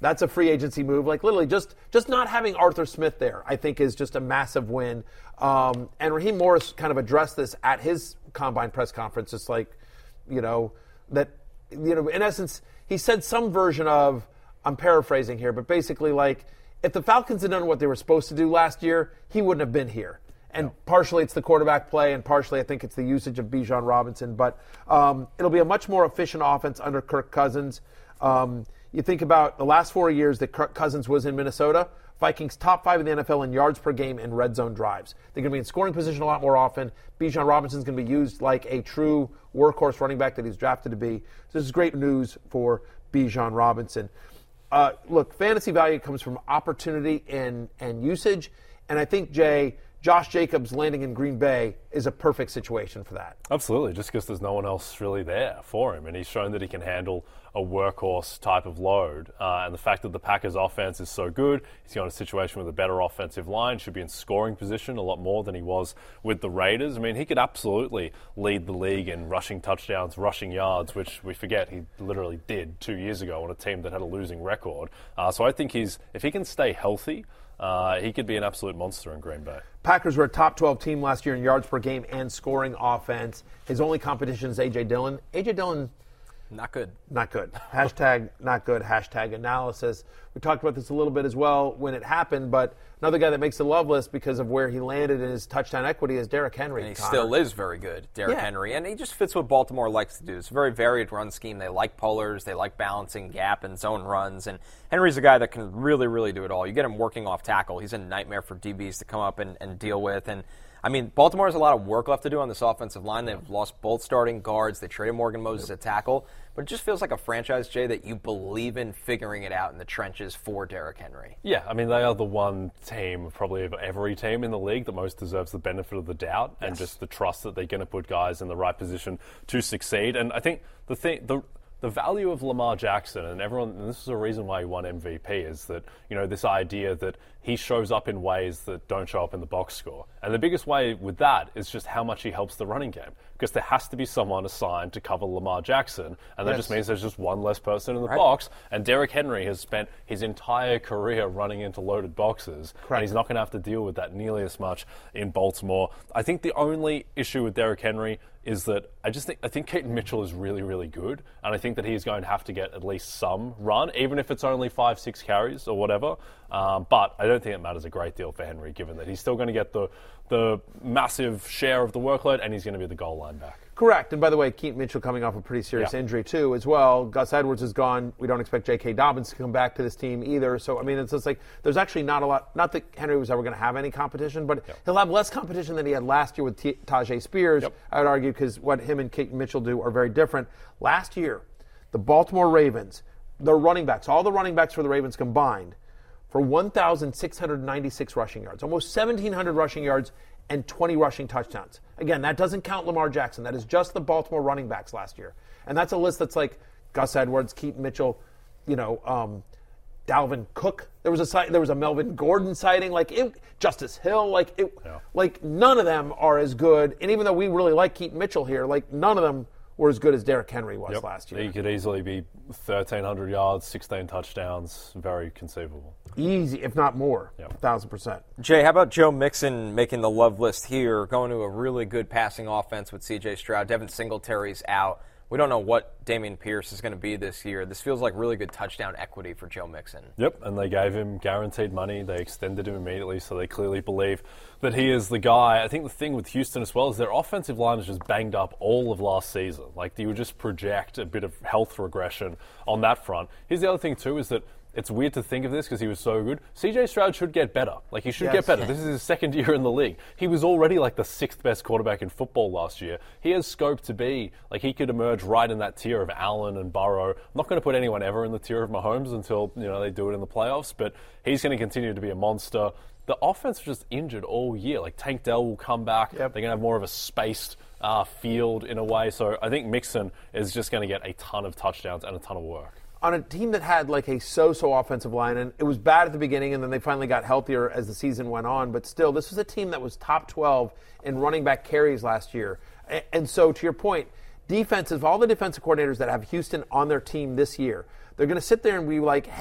That's a free agency move. Like literally, just just not having Arthur Smith there, I think, is just a massive win. Um, and Raheem Morris kind of addressed this at his combine press conference. It's like, you know, that you know, in essence, he said some version of, I'm paraphrasing here, but basically like, if the Falcons had done what they were supposed to do last year, he wouldn't have been here. And no. partially it's the quarterback play, and partially I think it's the usage of Bijan Robinson. But um, it'll be a much more efficient offense under Kirk Cousins. Um, you think about the last four years that Kirk Cousins was in Minnesota, Vikings top five in the N F L in yards per game and red zone drives. They're going to be in scoring position a lot more often. Bijan Robinson's going to be used like a true workhorse running back that he's drafted to be. So this is great news for Bijan Robinson. Uh, look, fantasy value comes from opportunity and, and usage. And I think, Jay, Josh Jacobs landing in Green Bay is a perfect situation for that. Absolutely, just because there's no one else really there for him. And he's shown that he can handle a workhorse type of load. Uh, and the fact that the Packers offense is so good, he's got a situation with a better offensive line, should be in scoring position a lot more than he was with the Raiders. I mean, he could absolutely lead the league in rushing touchdowns, rushing yards, which we forget he literally did two years ago on a team that had a losing record. Uh, so I think he's, if he can stay healthy, Uh, he could be an absolute monster in Green Bay. Packers were a top twelve team last year in yards per game and scoring offense. His only competition is A J Dillon. A J Dillon, not good. Not good. Hashtag not good. Hashtag analysis. We talked about this a little bit as well when it happened, but another guy that makes the love list because of where he landed in his touchdown equity is Derrick Henry. And he Connor. still is very good, Derrick Yeah. Henry. And he just fits what Baltimore likes to do. It's a very varied run scheme. They like pullers. They like balancing gap and zone runs. And Henry's a guy that can really, really do it all. You get him working off tackle. He's a nightmare for D Bs to come up and, and deal with. And I mean, Baltimore has a lot of work left to do on this offensive line. They've lost both starting guards. They traded Morgan Moses at tackle. But it just feels like a franchise, Jay, that you believe in figuring it out in the trenches for Derrick Henry. Yeah, I mean, they are the one team, probably of every team in the league, that most deserves the benefit of the doubt and Yes. just the trust that they're going to put guys in the right position to succeed. And I think the thing, the the value of Lamar Jackson, and everyone, and this is a reason why he won M V P, is that, you know, this idea that he shows up in ways that don't show up in the box score. And the biggest way with that is just how much he helps the running game. Because there has to be someone assigned to cover Lamar Jackson, and that Yes. just means there's just one less person in the Right. box. And Derrick Henry has spent his entire career running into loaded boxes, Correct. and he's not going to have to deal with that nearly as much in Baltimore. I think the only issue with Derrick Henry is that I just think I think Keaton Mitchell is really, really good, and I think that he's going to have to get at least some run, even if it's only five, six carries or whatever. Um, but I don't think it matters a great deal for Henry, given that he's still going to get the the massive share of the workload, and he's going to be the goal line back. Correct. And by the way, Keaton Mitchell coming off a pretty serious Yeah. injury too as well. Gus Edwards is gone. We don't expect J K. Dobbins to come back to this team either. So, I mean, it's just like there's actually not a lot, not that Henry was ever going to have any competition, but Yep. he'll have less competition than he had last year with T- Tajay Spears, Yep. I would argue, because what him and Keaton Mitchell do are very different. Last year, the Baltimore Ravens, their running backs, all the running backs for the Ravens combined, for one thousand six hundred ninety-six rushing yards, almost seventeen hundred rushing yards, and twenty rushing touchdowns. Again, that doesn't count Lamar Jackson. That is just the Baltimore running backs last year. And that's a list that's like Gus Edwards, Keaton Mitchell, you know, um, Dalvin Cook. There was a site, there was a Melvin Gordon sighting, like it, Justice Hill, like it, Yeah. like none of them are as good. And even though we really like Keaton Mitchell here, like none of them were as good as Derrick Henry was Yep. last year. He could easily be thirteen hundred yards, sixteen touchdowns, very conceivable. Easy, if not more, Yep. a thousand percent. Jay, how about Joe Mixon making the love list here, going to a really good passing offense with C J Stroud? Devin Singletary's out. We don't know what Dameon Pierce is going to be this year. This feels like really good touchdown equity for Joe Mixon. Yep, and they gave him guaranteed money. They extended him immediately, so they clearly believe that he is the guy. I think the thing with Houston as well is their offensive line is just banged up all of last season. Like, you would just project a bit of health regression on that front. Here's the other thing, too, is that it's weird to think of this because he was so good. C J Stroud should get better. Like, he should Yes. get better. This is his second year in the league. He was already like the sixth best quarterback in football last year. He has scope to be, like, he could emerge right in that tier of Allen and Burrow. I'm not going to put anyone ever in the tier of Mahomes until, you know, they do it in the playoffs, but he's going to continue to be a monster. The offense was just injured all year. Like, Tank Dell will come back. Yep. They're going to have more of a spaced uh, field in a way. So I think Mixon is just going to get a ton of touchdowns and a ton of work. On a team that had like a so-so offensive line, and it was bad at the beginning, and then they finally got healthier as the season went on, but still, this was a team that was top twelve in running back carries last year. And, and so, to your point, defensive, all the defensive coordinators that have Houston on their team this year, they're going to sit there and be like, hey,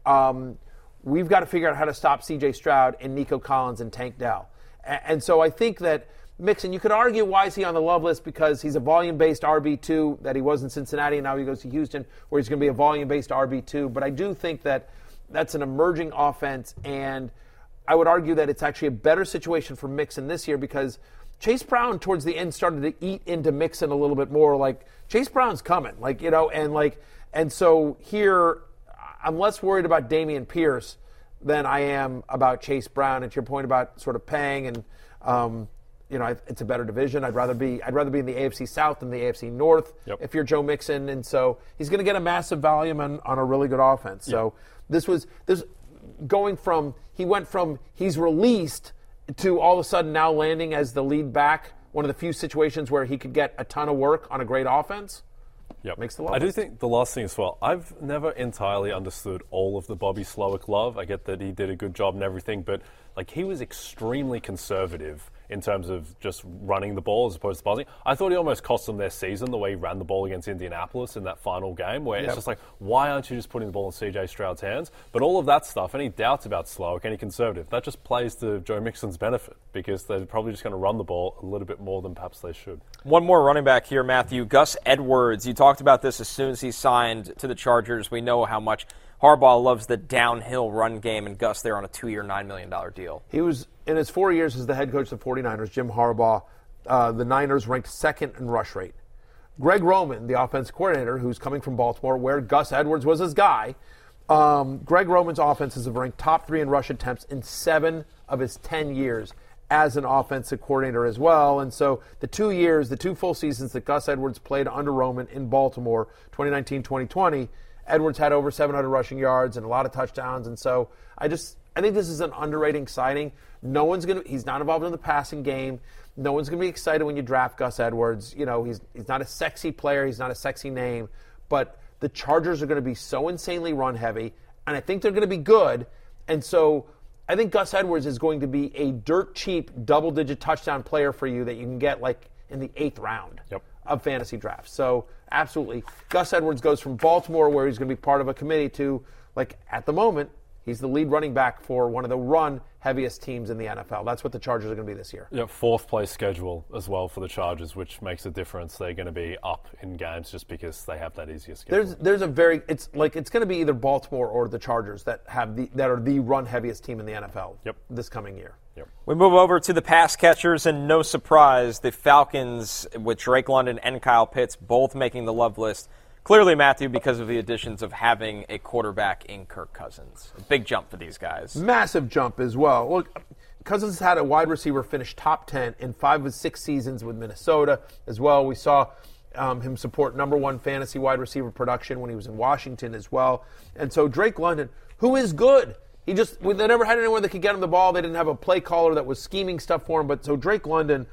um, we've got to figure out how to stop C J Stroud and Nico Collins and Tank Dell. And, and so I think that Mixon, you could argue why is he on the love list because he's a volume-based R B two that he was in Cincinnati and now he goes to Houston where he's going to be a volume-based R B two. But I do think that that's an emerging offense, and I would argue that it's actually a better situation for Mixon this year because Chase Brown towards the end started to eat into Mixon a little bit more. Like Chase Brown's coming, like you know, and like and so here I'm less worried about Dameon Pierce than I am about Chase Brown. And to your point about sort of paying and um, you know, it's a better division. I'd rather be I'd rather be in the A F C South than the A F C North yep. if you're Joe Mixon, and so he's going to get a massive volume on, on a really good offense. So yep. this was this going from he went from he's released to all of a sudden now landing as the lead back. One of the few situations where he could get a ton of work on a great offense. Yep. Makes the love I do list. think the last thing as well, I've never entirely understood all of the Bobby Slowick love. I get that he did a good job and everything, but like he was extremely conservative in terms of just running the ball as opposed to passing. I thought he almost cost them their season the way he ran the ball against Indianapolis in that final game where yep. it's just like, why aren't you just putting the ball in C J Stroud's hands? But all of that stuff, any doubts about Slowick, any conservative, that just plays to Joe Mixon's benefit because they're probably just going to run the ball a little bit more than perhaps they should. One more running back here, Matthew. Gus Edwards. You talked about this as soon as he signed to the Chargers. We know how much Harbaugh loves the downhill run game, and Gus there on a two-year, nine million dollars deal. He was, in his four years as the head coach of the 49ers, Jim Harbaugh, uh, the Niners ranked second in rush rate. Greg Roman, the offensive coordinator, who's coming from Baltimore, where Gus Edwards was his guy, um, Greg Roman's offenses have ranked top three in rush attempts in seven of his ten years as an offensive coordinator as well. And so the two years, the two full seasons that Gus Edwards played under Roman in Baltimore, twenty nineteen twenty twenty, Edwards had over seven hundred rushing yards and a lot of touchdowns. And so I just I think this is an underrating signing. No one's going to he's not involved in the passing game. No one's going to be excited when you draft Gus Edwards. You know, he's he's not a sexy player, he's not a sexy name, but the Chargers are going to be so insanely run heavy, and I think they're going to be good. And so I think Gus Edwards is going to be a dirt cheap double-digit touchdown player for you that you can get like in the eighth round yep. of fantasy drafts. So absolutely, Gus Edwards goes from Baltimore, where he's going to be part of a committee, to like at the moment he's the lead running back for one of the run heaviest teams in the N F L. That's what the Chargers are going to be this year. Yeah, fourth place schedule as well for the Chargers, which makes a difference. They're going to be up in games just because they have that easier schedule. There's there's a very it's like it's going to be either Baltimore or the Chargers that have the that are the run heaviest team in the N F L yep. this coming year. Yep. We move over to the pass catchers, and no surprise, the Falcons with Drake London and Kyle Pitts both making the love list. Clearly, Matthew, because of the additions of having a quarterback in Kirk Cousins. A big jump for these guys. Massive jump as well. Look, Cousins had a wide receiver finish top ten in five of six seasons with Minnesota as well. We saw um, him support number one fantasy wide receiver production when he was in Washington as well. And so Drake London, who is good. He just, they never had anyone that could get him the ball. They didn't have a play caller that was scheming stuff for him. But so Drake London,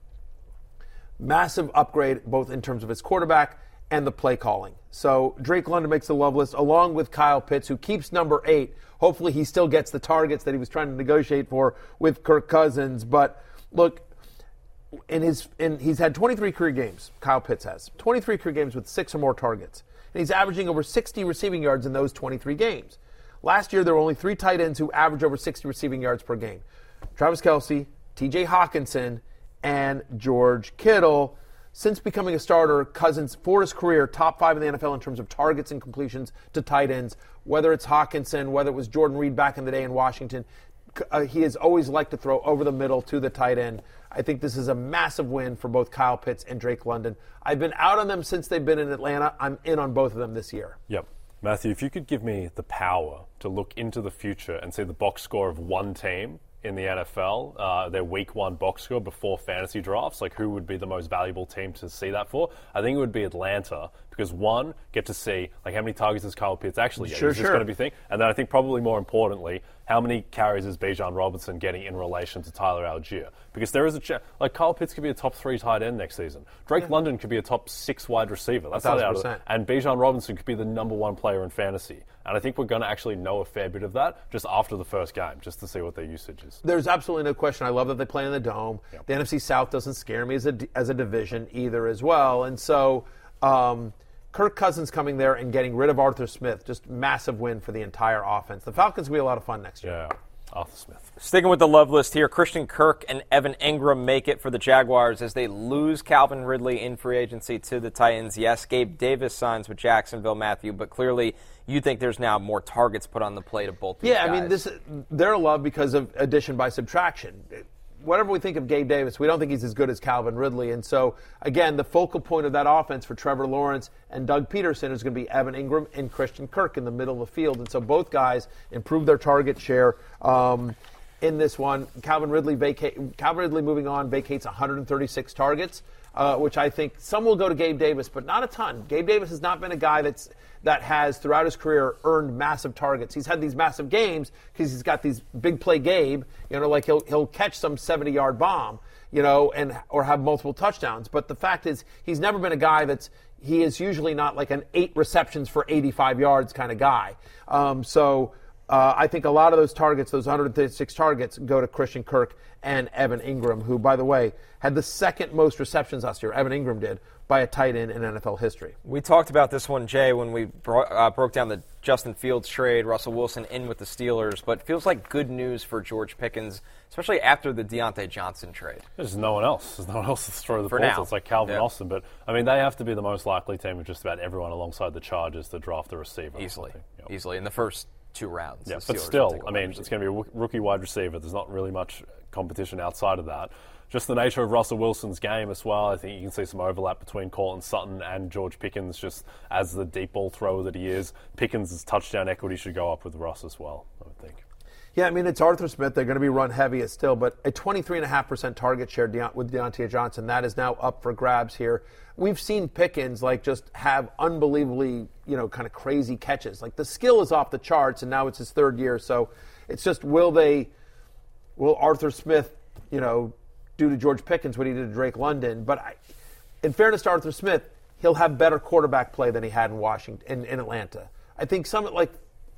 massive upgrade both in terms of his quarterback and the play calling. So Drake London makes the love list along with Kyle Pitts, who keeps number eight. Hopefully he still gets the targets that he was trying to negotiate for with Kirk Cousins. But look, in his in he's had twenty-three career games, Kyle Pitts has. twenty-three career games with six or more targets. And he's averaging over sixty receiving yards in those twenty-three games. Last year, there were only three tight ends who averaged over sixty receiving yards per game. Travis Kelce, T J Hawkinson, and George Kittle. Since becoming a starter, Cousins, for his career, top five in the N F L in terms of targets and completions to tight ends. Whether it's Hawkinson, whether it was Jordan Reed back in the day in Washington, uh, he has always liked to throw over the middle to the tight end. I think this is a massive win for both Kyle Pitts and Drake London. I've been out on them since they've been in Atlanta. I'm in on both of them this year. Yep. Matthew, if you could give me the power to look into the future and see the box score of one team in the N F L, uh, their week one box score before fantasy drafts, like who would be the most valuable team to see that for? I think it would be Atlanta, because one, get to see like how many targets does Kyle Pitts actually get? Sure, is this sure. going to be thing? And then I think probably more importantly, how many carries is Bijan Robinson getting in relation to Tyler Algier? Because there is a chance, like Kyle Pitts could be a top three tight end next season. Drake yeah. London could be a top six wide receiver. That's not out of it. And Bijan Robinson could be the number one player in fantasy. And I think we're going to actually know a fair bit of that just after the first game, just to see what their usage is. There's absolutely no question. I love that they play in the Dome. Yep. The N F C South doesn't scare me as a, as a division either as well. And so um, Kirk Cousins coming there and getting rid of Arthur Smith, just massive win for the entire offense. The Falcons will be a lot of fun next year. Yeah, Arthur Smith. Sticking with the love list here, Christian Kirk and Evan Ingram make it for the Jaguars as they lose Calvin Ridley in free agency to the Titans. Yes, Gabe Davis signs with Jacksonville, Matthew, but clearly you think there's now more targets put on the plate of both these Yeah, guys. I mean, this they're loved because of addition by subtraction. Whatever we think of Gabe Davis, we don't think he's as good as Calvin Ridley. And so, again, the focal point of that offense for Trevor Lawrence and Doug Peterson is going to be Evan Ingram and Christian Kirk in the middle of the field. And so both guys improve their target share um, in this one. Calvin Ridley vaca- Calvin Ridley moving on vacates one hundred thirty-six targets, uh, which I think some will go to Gabe Davis, but not a ton. Gabe Davis has not been a guy that's that has, throughout his career, earned massive targets. He's had these massive games because he's got these big play Gabe, you know, like he'll he'll catch some seventy-yard bomb, you know, and or have multiple touchdowns. But the fact is, he's never been a guy that's, he is usually not like an eight receptions for eighty-five yards kind of guy. Um, so uh, I think a lot of those targets, those one hundred thirty-six targets, go to Christian Kirk and Evan Ingram, who, by the way, had the second most receptions last year. Evan Ingram did, by a tight end in N F L history. We talked about this one, Jay, when we bro- uh, broke down the Justin Fields trade, Russell Wilson in with the Steelers, but it feels like good news for George Pickens, especially after the Deontay Johnson trade. There's no one else. There's no one else to throw the For ball now. to. It's like Calvin Yeah. Austin. But, I mean, they have to be the most likely team of just about everyone alongside the Chargers to draft a receiver. Easily. I think. Yep. Easily in the first two rounds. Yeah, the but Steelers will still, take a I mean, wide it's going to be a rookie wide receiver. There's not really much competition outside of that. Just the nature of Russell Wilson's game as well. I think you can see some overlap between Cortland Sutton and George Pickens, just as the deep ball thrower that he is. Pickens' touchdown equity should go up with Russ as well, I would think. Yeah, I mean, it's Arthur Smith. They're going to be run heavy still, but a twenty-three point five percent target share Deont- with Deontay Johnson, that is now up for grabs here. We've seen Pickens, like, just have unbelievably, you know, kind of crazy catches. Like, the skill is off the charts, and now it's his third year. So it's just, will they, will Arthur Smith, you know, do to George Pickens what he did to Drake London? But I, in fairness to Arthur Smith, he'll have better quarterback play than he had in Washington, in, in Atlanta. I think some, like,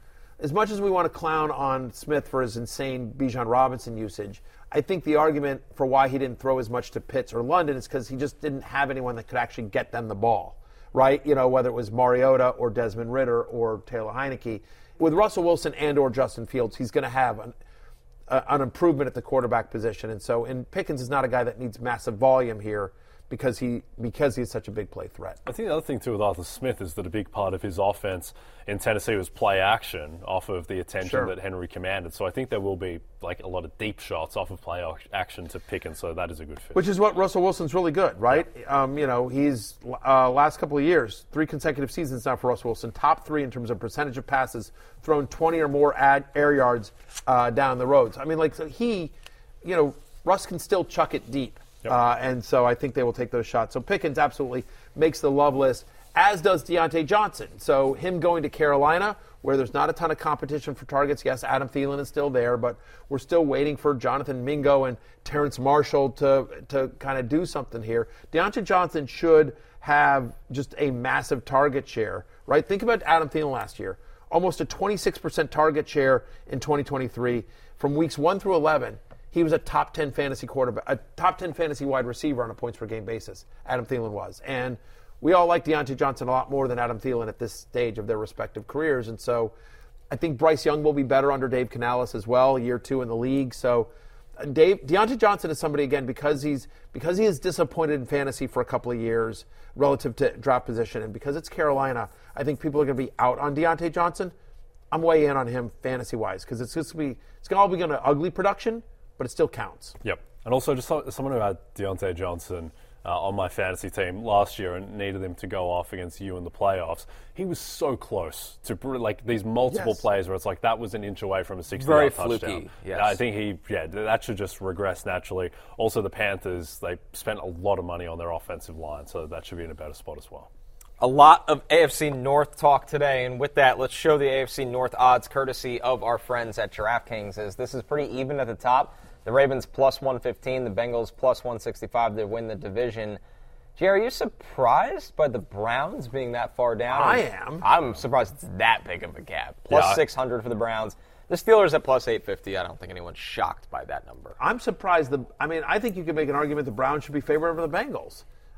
as much as we want to clown on Smith for his insane Bijan Robinson usage, I think the argument for why he didn't throw as much to Pitts or London is because he just didn't have anyone that could actually get them the ball, right? You know, whether it was Mariota or Desmond Ridder or Taylor Heineke. With Russell Wilson and or Justin Fields, he's going to have an, uh, an improvement at the quarterback position. And so, and Pickens is not a guy that needs massive volume here because he because he's such a big play threat. I think the other thing, too, with Arthur Smith is that a big part of his offense in Tennessee was play action off of the attention Sure. that Henry commanded. So I think there will be, like, a lot of deep shots off of play action to Pickens, so that is a good fit. Which is what Russell Wilson's really good, right? Yeah. Um, you know, he's uh, last couple of years, three consecutive seasons now for Russell Wilson, top three in terms of percentage of passes thrown twenty or more ad, air yards uh, down the roads. I mean, like, so he, you know, Russ can still chuck it deep. Yep. Uh, and so I think they will take those shots. So Pickens absolutely makes the love list, as does Deontay Johnson. So him going to Carolina, where there's not a ton of competition for targets. Yes, Adam Thielen is still there, but we're still waiting for Jonathan Mingo and Terrence Marshall to, to kind of do something here. Deontay Johnson should have just a massive target share, right? Think about Adam Thielen last year. Almost a twenty-six percent target share in twenty twenty-three. From weeks one through eleven, he was a top ten fantasy quarterback, a top ten fantasy wide receiver on a points per game basis. Adam Thielen was. And we all like Deontay Johnson a lot more than Adam Thielen at this stage of their respective careers. And so I think Bryce Young will be better under Dave Canales as well, year two in the league. So Dave, Deontay Johnson is somebody, again, because he's because he is disappointed in fantasy for a couple of years relative to draft position, and because it's Carolina, I think people are going to be out on Deontay Johnson. I'm way in on him fantasy-wise because it's just going to be it's all be going to ugly production, but it still counts. Yep. And also, just so, someone who had Deontay Johnson uh, on my fantasy team last year and needed him to go off against you in the playoffs, he was so close to, like, these multiple Yes. plays where it's like that was an inch away from a Very sixty-yard touchdown. fluky, yes. I think he, yeah, that should just regress naturally. Also, the Panthers, they spent a lot of money on their offensive line, so that should be in a better spot as well. A lot of A F C North talk today, and with that, let's show the A F C North odds courtesy of our friends at DraftKings, as this is pretty even at the top. The Ravens plus one fifteen, the Bengals plus one sixty-five to win the division. Jerry, are you surprised by the Browns being that far down? I am. I'm surprised it's that big of a gap. Plus Yeah. six hundred for the Browns. The Steelers at plus eight fifty. I don't think anyone's shocked by that number. I'm surprised. The I mean, I think you could make an argument the Browns should be favored over the Bengals.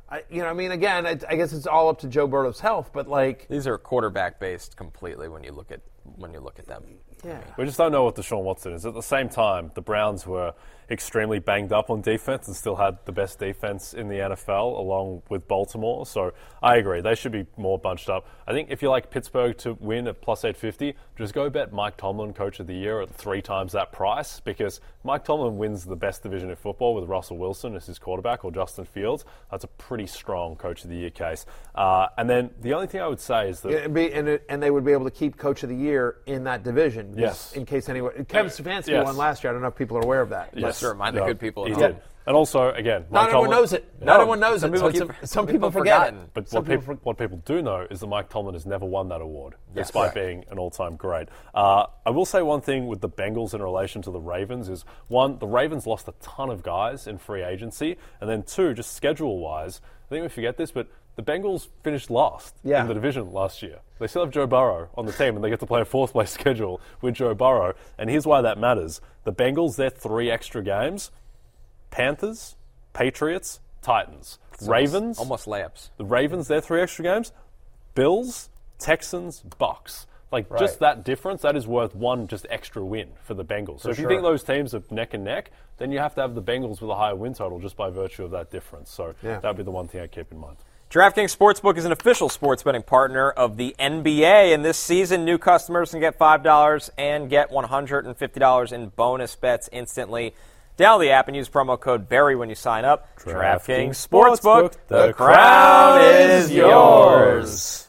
I, you know, I mean, again, I, I guess it's all up to Joe Burrow's health, but like These are quarterback based completely when you look at when you look at them. yeah. We just don't know what Deshaun Watson is. At the same time, the Browns were extremely banged up on defense and still had the best defense in the N F L along with Baltimore. So I agree. They should be more bunched up. I think if you like Pittsburgh to win at plus eight fifty, just go bet Mike Tomlin Coach of the Year at three times that price, because Mike Tomlin wins the best division in football with Russell Wilson as his quarterback or Justin Fields. That's a pretty strong Coach of the Year case. Uh, and then the only thing I would say is that... It'd be, and, it, and they would be able to keep Coach of the Year in that division. Yes. In case anyone... Kevin Stefanski Yes. won last year. I don't know if people are aware of that. Yes. to remind the Yeah, good people He at did. home. And also, again, Not Mike everyone Tomlin- knows it. Yeah. Not everyone knows Some it. people So keep- some, some some people people forget forgotten. it. But Some what, peop- people for- what people do know is that Mike Tomlin has never won that award, Yes. despite Correct. being an all-time great. Uh, I will say one thing with the Bengals in relation to the Ravens is, one, the Ravens lost a ton of guys in free agency, and then two, just schedule-wise, I think we forget this, but the Bengals finished last Yeah. in the division last year. They still have Joe Burrow on the team, and they get to play a fourth-place schedule with Joe Burrow. And here's why that matters. The Bengals, their three extra games, Panthers, Patriots, Titans. Ravens, Almost layups. the Ravens, their three extra games, Bills, Texans, Bucks. Like, Right. just that difference, that is worth one just extra win for the Bengals. So if sure. you think those teams are neck and neck, then you have to have the Bengals with a higher win total just by virtue of that difference. So Yeah. that would be the one thing I keep in mind. DraftKings Sportsbook is an official sports betting partner of the N B A, and this season, new customers can get five dollars and get one hundred fifty dollars in bonus bets instantly. Download the app and use promo code Barry when you sign up. DraftKings Sportsbook, the crown is yours.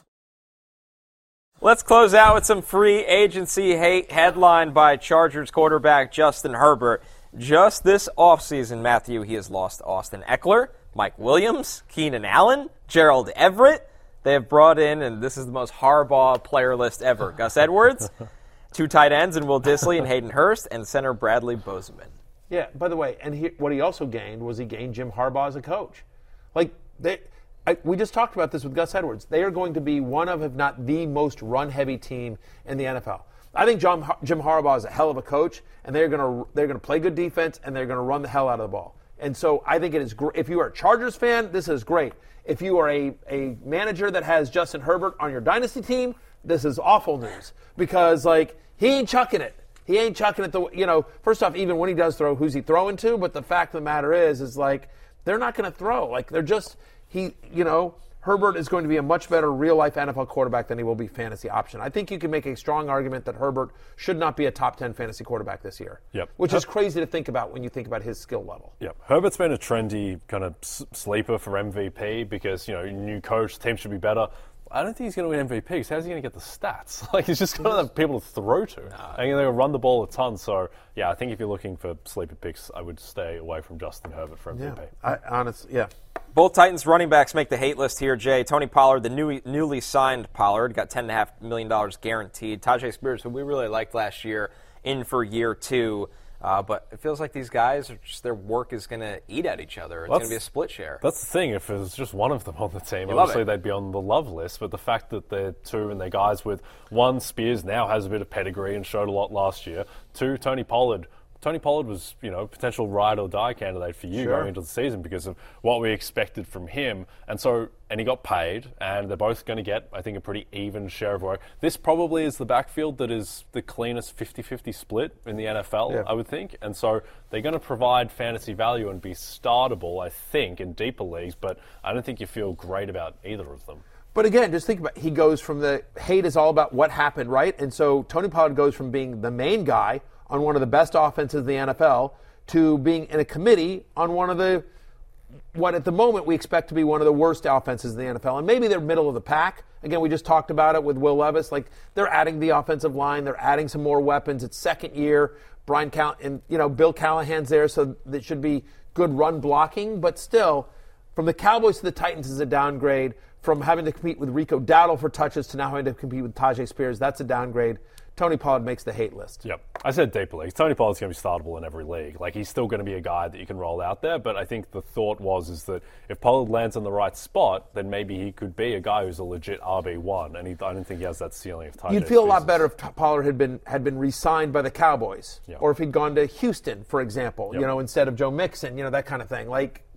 Let's close out with some free agency hate, headlined by Chargers quarterback Justin Herbert. Just this offseason, Matthew, he has lost Austin Eckler, Mike Williams, Keenan Allen, Gerald Everett. They have brought in, and this is the most Harbaugh player list ever, Gus Edwards, two tight ends in Will Dissly and Hayden Hurst, and center Bradley Bozeman. Yeah, by the way, and he, what he also gained was he gained Jim Harbaugh as a coach. Like, they, I, we just talked about this with Gus Edwards. They are going to be one of, if not the most run-heavy team in the N F L. I think John, Jim Harbaugh is a hell of a coach, and they're going to they're going to play good defense, and they're going to run the hell out of the ball. And so I think it is great. If you are a Chargers fan, this is great. If you are a, a manager that has Justin Herbert on your dynasty team, this is awful news, because like he ain't chucking it. He ain't chucking it. The you know, first off, even when he does throw, who's he throwing to? But the fact of the matter is, is like they're not going to throw. Like they're just he. You know, Herbert is going to be a much better real life N F L quarterback than he will be fantasy option. I think you can make a strong argument that Herbert should not be a top ten fantasy quarterback this year. Yep. Which is crazy to think about when you think about his skill level. Yeah, Herbert's been a trendy kind of s- sleeper for M V P because, you know, new coach, team should be better. I don't think he's going to win M V P because how's he going to get the stats? Like, he's just going to have people to throw to. And they're going to run the ball a ton. So, yeah, I think if you're looking for sleeper picks, I would stay away from Justin Herbert for M V P. I, honestly, yeah. Both Titans running backs make the hate list here, Jay. Tony Pollard, the new, newly signed Pollard, got ten point five million dollars guaranteed. Tajay Spears, who we really liked last year, in for year two. Uh, but it feels like these guys, are just their work is going to eat at each other. It's going to be a split share. That's the thing. If it was just one of them on the team, You love obviously it. they'd be on the love list. But the fact that they're two and they're guys with one, Spears now has a bit of pedigree and showed a lot last year. Two, Tony Pollard. Tony Pollard was, you know, potential ride or die candidate for you Sure. going into the season because of what we expected from him. And so, and he got paid, and they're both going to get, I think, a pretty even share of work. This probably is the backfield that is the cleanest fifty-fifty split in the N F L, Yeah. I would think. And so they're going to provide fantasy value and be startable, I think, in deeper leagues, but I don't think you feel great about either of them. But again, just think about he goes from the hate is all about what happened, right? And so Tony Pollard goes from being the main guy on one of the best offenses in the N F L to being in a committee on one of the what at the moment we expect to be one of the worst offenses in the N F L. And maybe they're middle of the pack. Again, we just talked about it with Will Levis. Like they're adding the offensive line, they're adding some more weapons. It's second year. Brian Cal- and you know Bill Callahan's there, so that should be good run blocking. But still, from the Cowboys to the Titans is a downgrade. From having to compete with Rico Dowdle for touches to now having to compete with Tajay Spears, that's a downgrade. Tony Pollard makes the hate list. Yep. I said deeper leagues. Tony Pollard's going to be startable in every league. Like, he's still going to be a guy that you can roll out there, but I think the thought was is that if Pollard lands in the right spot, then maybe he could be a guy who's a legit R B one, and he, I don't think he has that ceiling of Tajay You'd feel a lot Spears. better if Pollard had been had been re-signed by the Cowboys, Yep. or if he'd gone to Houston, for example, Yep. you know, instead of Joe Mixon, you know, that kind of thing. Like,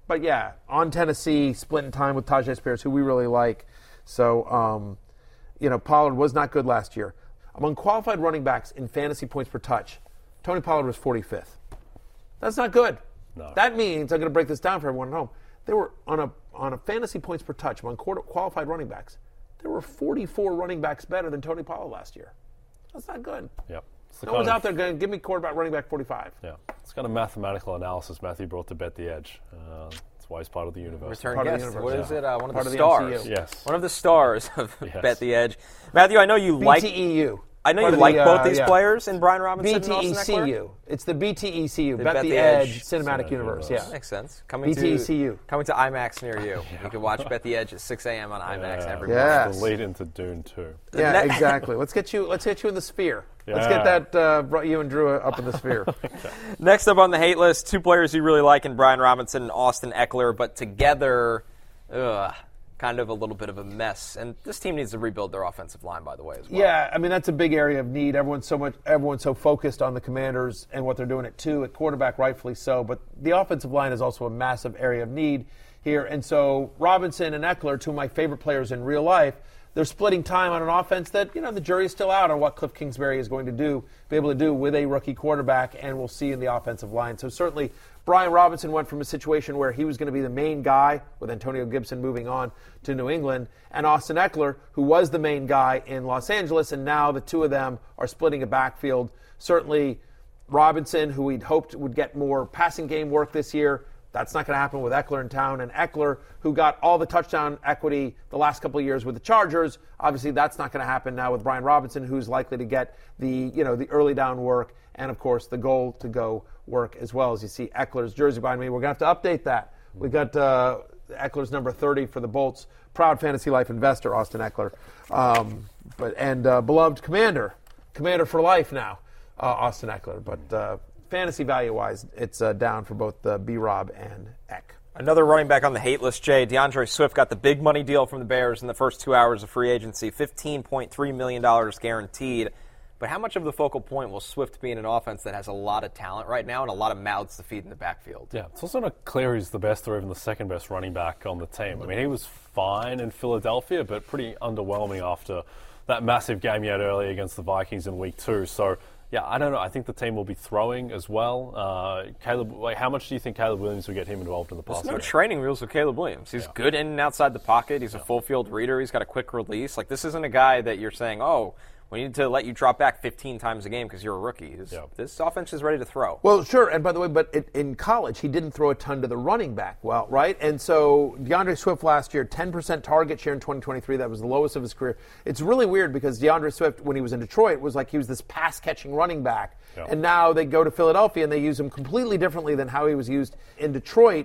but yeah, on Tennessee, splitting time with Tyjae Spears, who we really like. So, um, you know, Pollard was not good last year. Among qualified running backs in fantasy points per touch, Tony Pollard was forty-fifth. That's not good. No. That means, I'm going to break this down for everyone at home, they were on a on a fantasy points per touch among qualified running backs. There were forty-four running backs better than Tony Pollard last year. That's not good. Yep. It's the No kind one's of- out there going to give me quarterback running back forty-five. Yeah, it's kind of mathematical analysis Matthew brought to Bet the Edge. Uh, that's why he's part of the universe. Return Part of the guest. universe, What yeah. is it? Uh, one of Part the of the stars. M C U. Yes. One of the stars of Yes. Bet the Edge. Matthew, I know you like. B T E U. I know Part you of like the, both uh, these yeah. players in Brian Robinson and Austin Eckler. B T E C U. It's the B T E C U. The Bet, Bet the, the Edge, Edge Cinematic Cinematic Universe. Universe. Yeah. Makes sense. Coming B T E C U. to coming to IMAX near you. You can watch Bet the Edge at six a.m. on IMAX Yeah. every Yeah. month. The lead into Dune two. Yeah, Ne- exactly. Let's get you. Let's get you in the sphere. Let's Yeah. get that. Uh, brought you and Drew up in the sphere. Next up on the hate list, two players you really like in Brian Robinson and Austin Eckler, but together, ugh, kind of a little bit of a mess. And this team needs to rebuild their offensive line, by the way, as well. Yeah, I mean that's a big area of need. Everyone's so much. Everyone's so focused on the Commanders and what they're doing at two at quarterback, rightfully so. But the offensive line is also a massive area of need here. And so Robinson and Eckler, two of my favorite players in real life, they're splitting time on an offense that, you know, the jury's still out on what Cliff Kingsbury is going to do, be able to do with a rookie quarterback, and we'll see in the offensive line. So certainly Brian Robinson went from a situation where he was going to be the main guy with Antonio Gibson moving on to New England, and Austin Eckler, who was the main guy in Los Angeles, and now the two of them are splitting a backfield. Certainly Robinson, who we'd hoped would get more passing game work this year, that's not going to happen with Eckler in town. And Eckler, who got all the touchdown equity the last couple of years with the Chargers, obviously that's not going to happen now with Brian Robinson, who's likely to get the, you know, the early down work and, of course, the goal to go work as well. As you see Eckler's jersey behind me, we're going to have to update that. We got uh, Eckler's number thirty for the Bolts. Proud Fantasy Life investor, Austin Eckler, um, but and uh, beloved commander, commander for life now, uh, Austin Eckler. But uh, fantasy value-wise, it's uh, down for both uh, B-Rob and Eck. Another running back on the hate list, Jay. DeAndre Swift got the big money deal from the Bears in the first two hours of free agency, fifteen point three million dollars guaranteed. But how much of the focal point will Swift be in an offense that has a lot of talent right now and a lot of mouths to feed in the backfield? Yeah, it's also not clear he's the best or even the second best running back on the team. I mean, he was fine in Philadelphia, but pretty underwhelming after that massive game he had early against the Vikings in week two. So, yeah, I don't know. I think the team will be throwing as well. Uh, Caleb, like, how much do you think Caleb Williams will get him involved in the There's passing no game? training wheels with Caleb Williams. He's Yeah. good in and outside the pocket. He's a full field reader. He's got a quick release. Like, this isn't a guy that you're saying, oh, we need to let you drop back fifteen times a game because you're a rookie. This, Yeah. this offense is ready to throw. Well, sure, and by the way, but it, in college, he didn't throw a ton to the running back well, right? And so DeAndre Swift last year, ten percent target share in twenty twenty-three. That was the lowest of his career. It's really weird because DeAndre Swift, when he was in Detroit, was like he was this pass-catching running back. Yeah. And now they go to Philadelphia and they use him completely differently than how he was used in Detroit.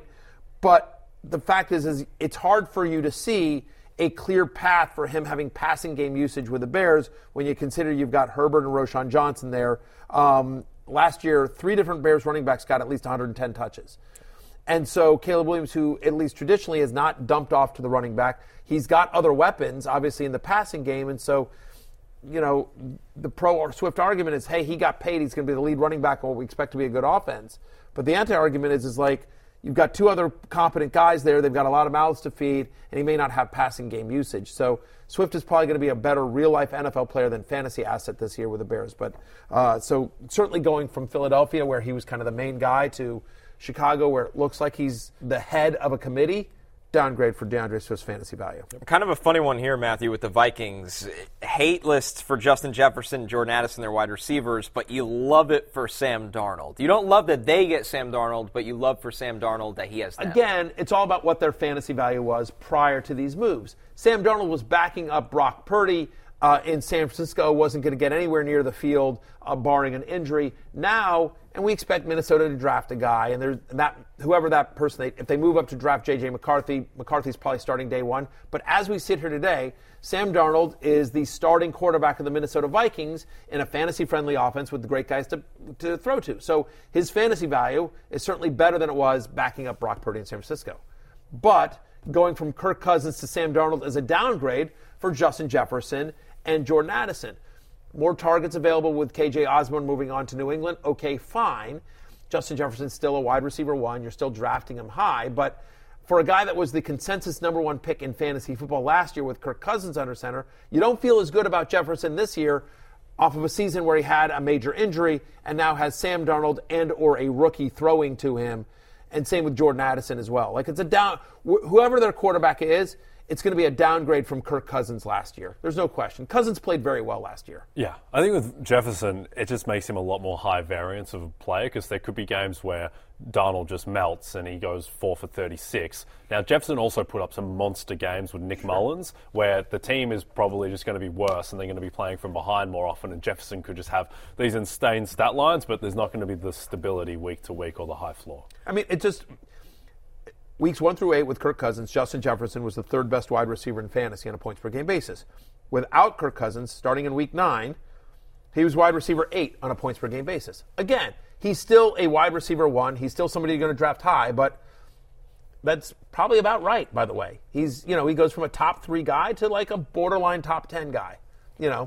But the fact is, is it's hard for you to see a clear path for him having passing game usage with the Bears when you consider you've got Herbert and Roshan Johnson there. Um, last year, three different Bears running backs got at least one hundred ten touches. And so Caleb Williams, who at least traditionally has not dumped off to the running back, he's got other weapons, obviously, in the passing game. And so, you know, the pro or Swift argument is, hey, he got paid. He's going to be the lead running back, or we expect to be a good offense. But the anti-argument is, is like, you've got two other competent guys there. They've got a lot of mouths to feed, and he may not have passing game usage. So Swift is probably going to be a better real-life N F L player than fantasy asset this year with the Bears. But uh, so certainly going from Philadelphia, where he was kind of the main guy, to Chicago, where it looks like he's the head of a committee, downgrade for DeAndre Swift's fantasy value. Kind of a funny one here, Matthew, with the Vikings. Hate list for Justin Jefferson, Jordan Addison, their wide receivers, but you love it for Sam Darnold. You don't love that they get Sam Darnold, but you love for Sam Darnold that he has them. Again, it's all about what their fantasy value was prior to these moves. Sam Darnold was backing up Brock Purdy uh, in San Francisco, wasn't going to get anywhere near the field, uh, barring an injury. Now, and we expect Minnesota to draft a guy, and there's that whoever that person, they, if they move up to draft J J McCarthy, McCarthy's probably starting day one. But as we sit here today, Sam Darnold is the starting quarterback of the Minnesota Vikings in a fantasy-friendly offense with the great guys to, to throw to. So his fantasy value is certainly better than it was backing up Brock Purdy in San Francisco. But going from Kirk Cousins to Sam Darnold is a downgrade for Justin Jefferson and Jordan Addison. More targets available with K J Osborne moving on to New England. Okay, fine. Justin Jefferson's still a wide receiver one. You're still drafting him high. But for a guy that was the consensus number one pick in fantasy football last year with Kirk Cousins under center, you don't feel as good about Jefferson this year off of a season where he had a major injury and now has Sam Darnold and or a rookie throwing to him. And same with Jordan Addison as well. Like, it's a down, wh- whoever their quarterback is, it's going to be a downgrade from Kirk Cousins last year. There's no question. Cousins played very well last year. Yeah, I think with Jefferson, it just makes him a lot more high variance of a player because there could be games where Darnold just melts and he goes four for thirty-six. Now, Jefferson also put up some monster games with Nick Mullins where the team is probably just going to be worse and they're going to be playing from behind more often, and Jefferson could just have these insane stat lines, but there's not going to be the stability week to week or the high floor. I mean, it just... Weeks one through eight with Kirk Cousins, Justin Jefferson was the third best wide receiver in fantasy on a points per game basis. Without Kirk Cousins, starting in week nine, he was wide receiver eight on a points per game basis. Again, he's still a wide receiver one. He's still somebody you're going to draft high, but that's probably about right, by the way. He's, you know, he goes from a top three guy to like a borderline top ten guy, you know.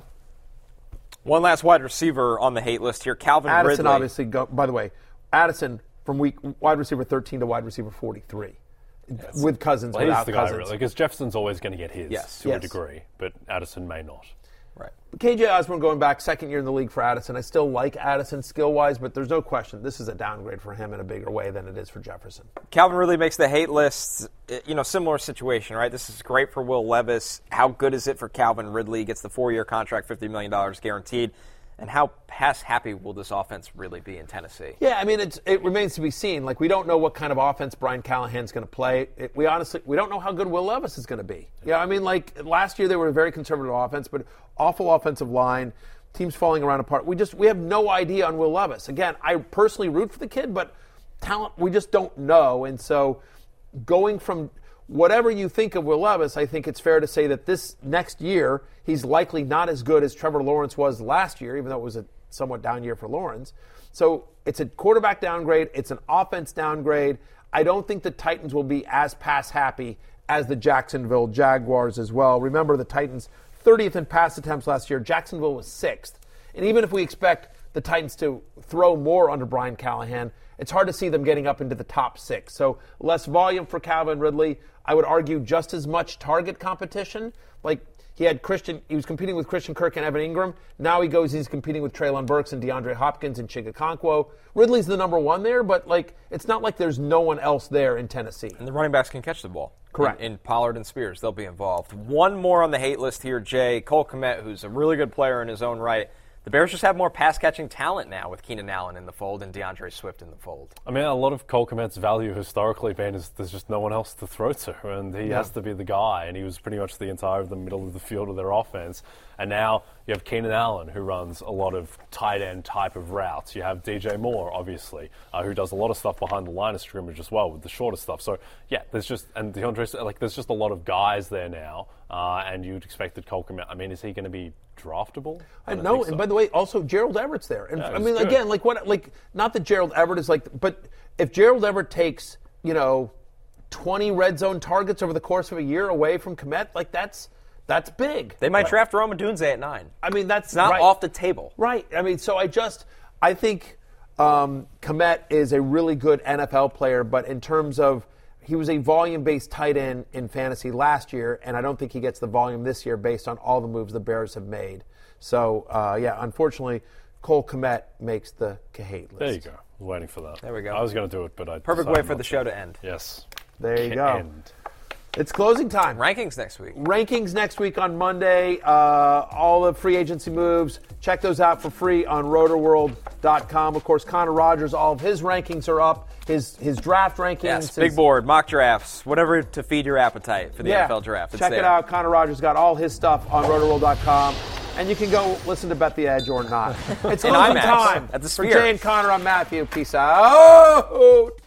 One last wide receiver on the hate list here, Calvin Addison, Ridley. obviously, go, by the way, Addison from week wide receiver thirteen to wide receiver forty-three. Yes. With Cousins, well, without he's the guy, Cousins. really, because Jefferson's always going to get his yes. to yes. a degree, but Addison may not. Right. K J Osborne going back, second year in the league for Addison. I still like Addison skill-wise, but there's no question this is a downgrade for him in a bigger way than it is for Jefferson. Calvin Ridley makes the hate list. You know, similar situation, right? This is great for Will Levis. How good is it for Calvin Ridley? He gets the four-year contract, fifty million dollars guaranteed. And how pass happy will this offense really be in Tennessee? Yeah, I mean, it's, it remains to be seen. Like, we don't know what kind of offense Brian Callahan's going to play. It, we honestly, we don't know how good Will Levis is going to be. Yeah, I mean, like, last year they were a very conservative offense, but awful offensive line, teams falling around apart. We just, we have no idea on Will Levis. Again, I personally root for the kid, but talent, we just don't know. And so going from whatever you think of Will Levis, I think it's fair to say that this next year, he's likely not as good as Trevor Lawrence was last year, even though it was a somewhat down year for Lawrence. So it's a quarterback downgrade. It's an offense downgrade. I don't think the Titans will be as pass happy as the Jacksonville Jaguars as well. Remember, the Titans, thirtieth in pass attempts last year. Jacksonville was sixth. And even if we expect the Titans to throw more under Brian Callahan, it's hard to see them getting up into the top six. So less volume for Calvin Ridley. I would argue just as much target competition. Like, he had Christian, he was competing with Christian Kirk and Evan Ingram. Now he goes, he's competing with Treylon Burks and DeAndre Hopkins and Chig Okonkwo. Ridley's the number one there, but like, it's not like there's no one else there in Tennessee. And the running backs can catch the ball. Correct. In, in Pollard and Spears, they'll be involved. One more on the hate list here, Jay. Cole Kmet, who's a really good player in his own right. The Bears just have more pass-catching talent now with Keenan Allen in the fold and DeAndre Swift in the fold. I mean, a lot of Cole Kmet's value historically been is there's just no one else to throw to, and he yeah. has to be the guy, and he was pretty much the entire of the middle of the field of their offense. And now you have Keenan Allen, who runs a lot of tight end type of routes. You have D J Moore, obviously, uh, who does a lot of stuff behind the line of scrimmage as well with the shorter stuff. So, yeah, there's just, and DeAndre, like, there's just a lot of guys there now, uh, and you'd expect that Cole Kmet, I mean, is he going to be draftable? I know, and so. By the way, also Gerald Everett's there. And yeah, I mean, good. again, like what, like not that Gerald Everett is like, but if Gerald Everett takes, you know, twenty red zone targets over the course of a year away from Kmet, like that's that's big. They might right. draft Rome Odunze at nine. I mean, that's it's not right. off the table. Right. I mean, so I just, I think um, Kmet is a really good N F L player, but in terms of, he was a volume-based tight end in fantasy last year, and I don't think he gets the volume this year based on all the moves the Bears have made. So, uh, yeah, unfortunately, Cole Kmet makes the hate list. There you go. I was waiting for that. There we go. I was going to do it, but I Perfect way for the show to end. Yes. There you go. End. It's closing time. Rankings next week. Rankings next week on Monday. Uh, all the free agency moves. Check those out for free on roto world dot com. Of course, Connor Rogers, all of his rankings are up. His his draft rankings. Yes, his, big board, mock drafts, whatever to feed your appetite for the yeah, N F L draft. It's check there. it out. Connor Rogers got all his stuff on roto world dot com. And you can go listen to Bet the Edge or not. It's closing time. At the For Sphere. Jay and Connor, I'm Matthew. Peace out.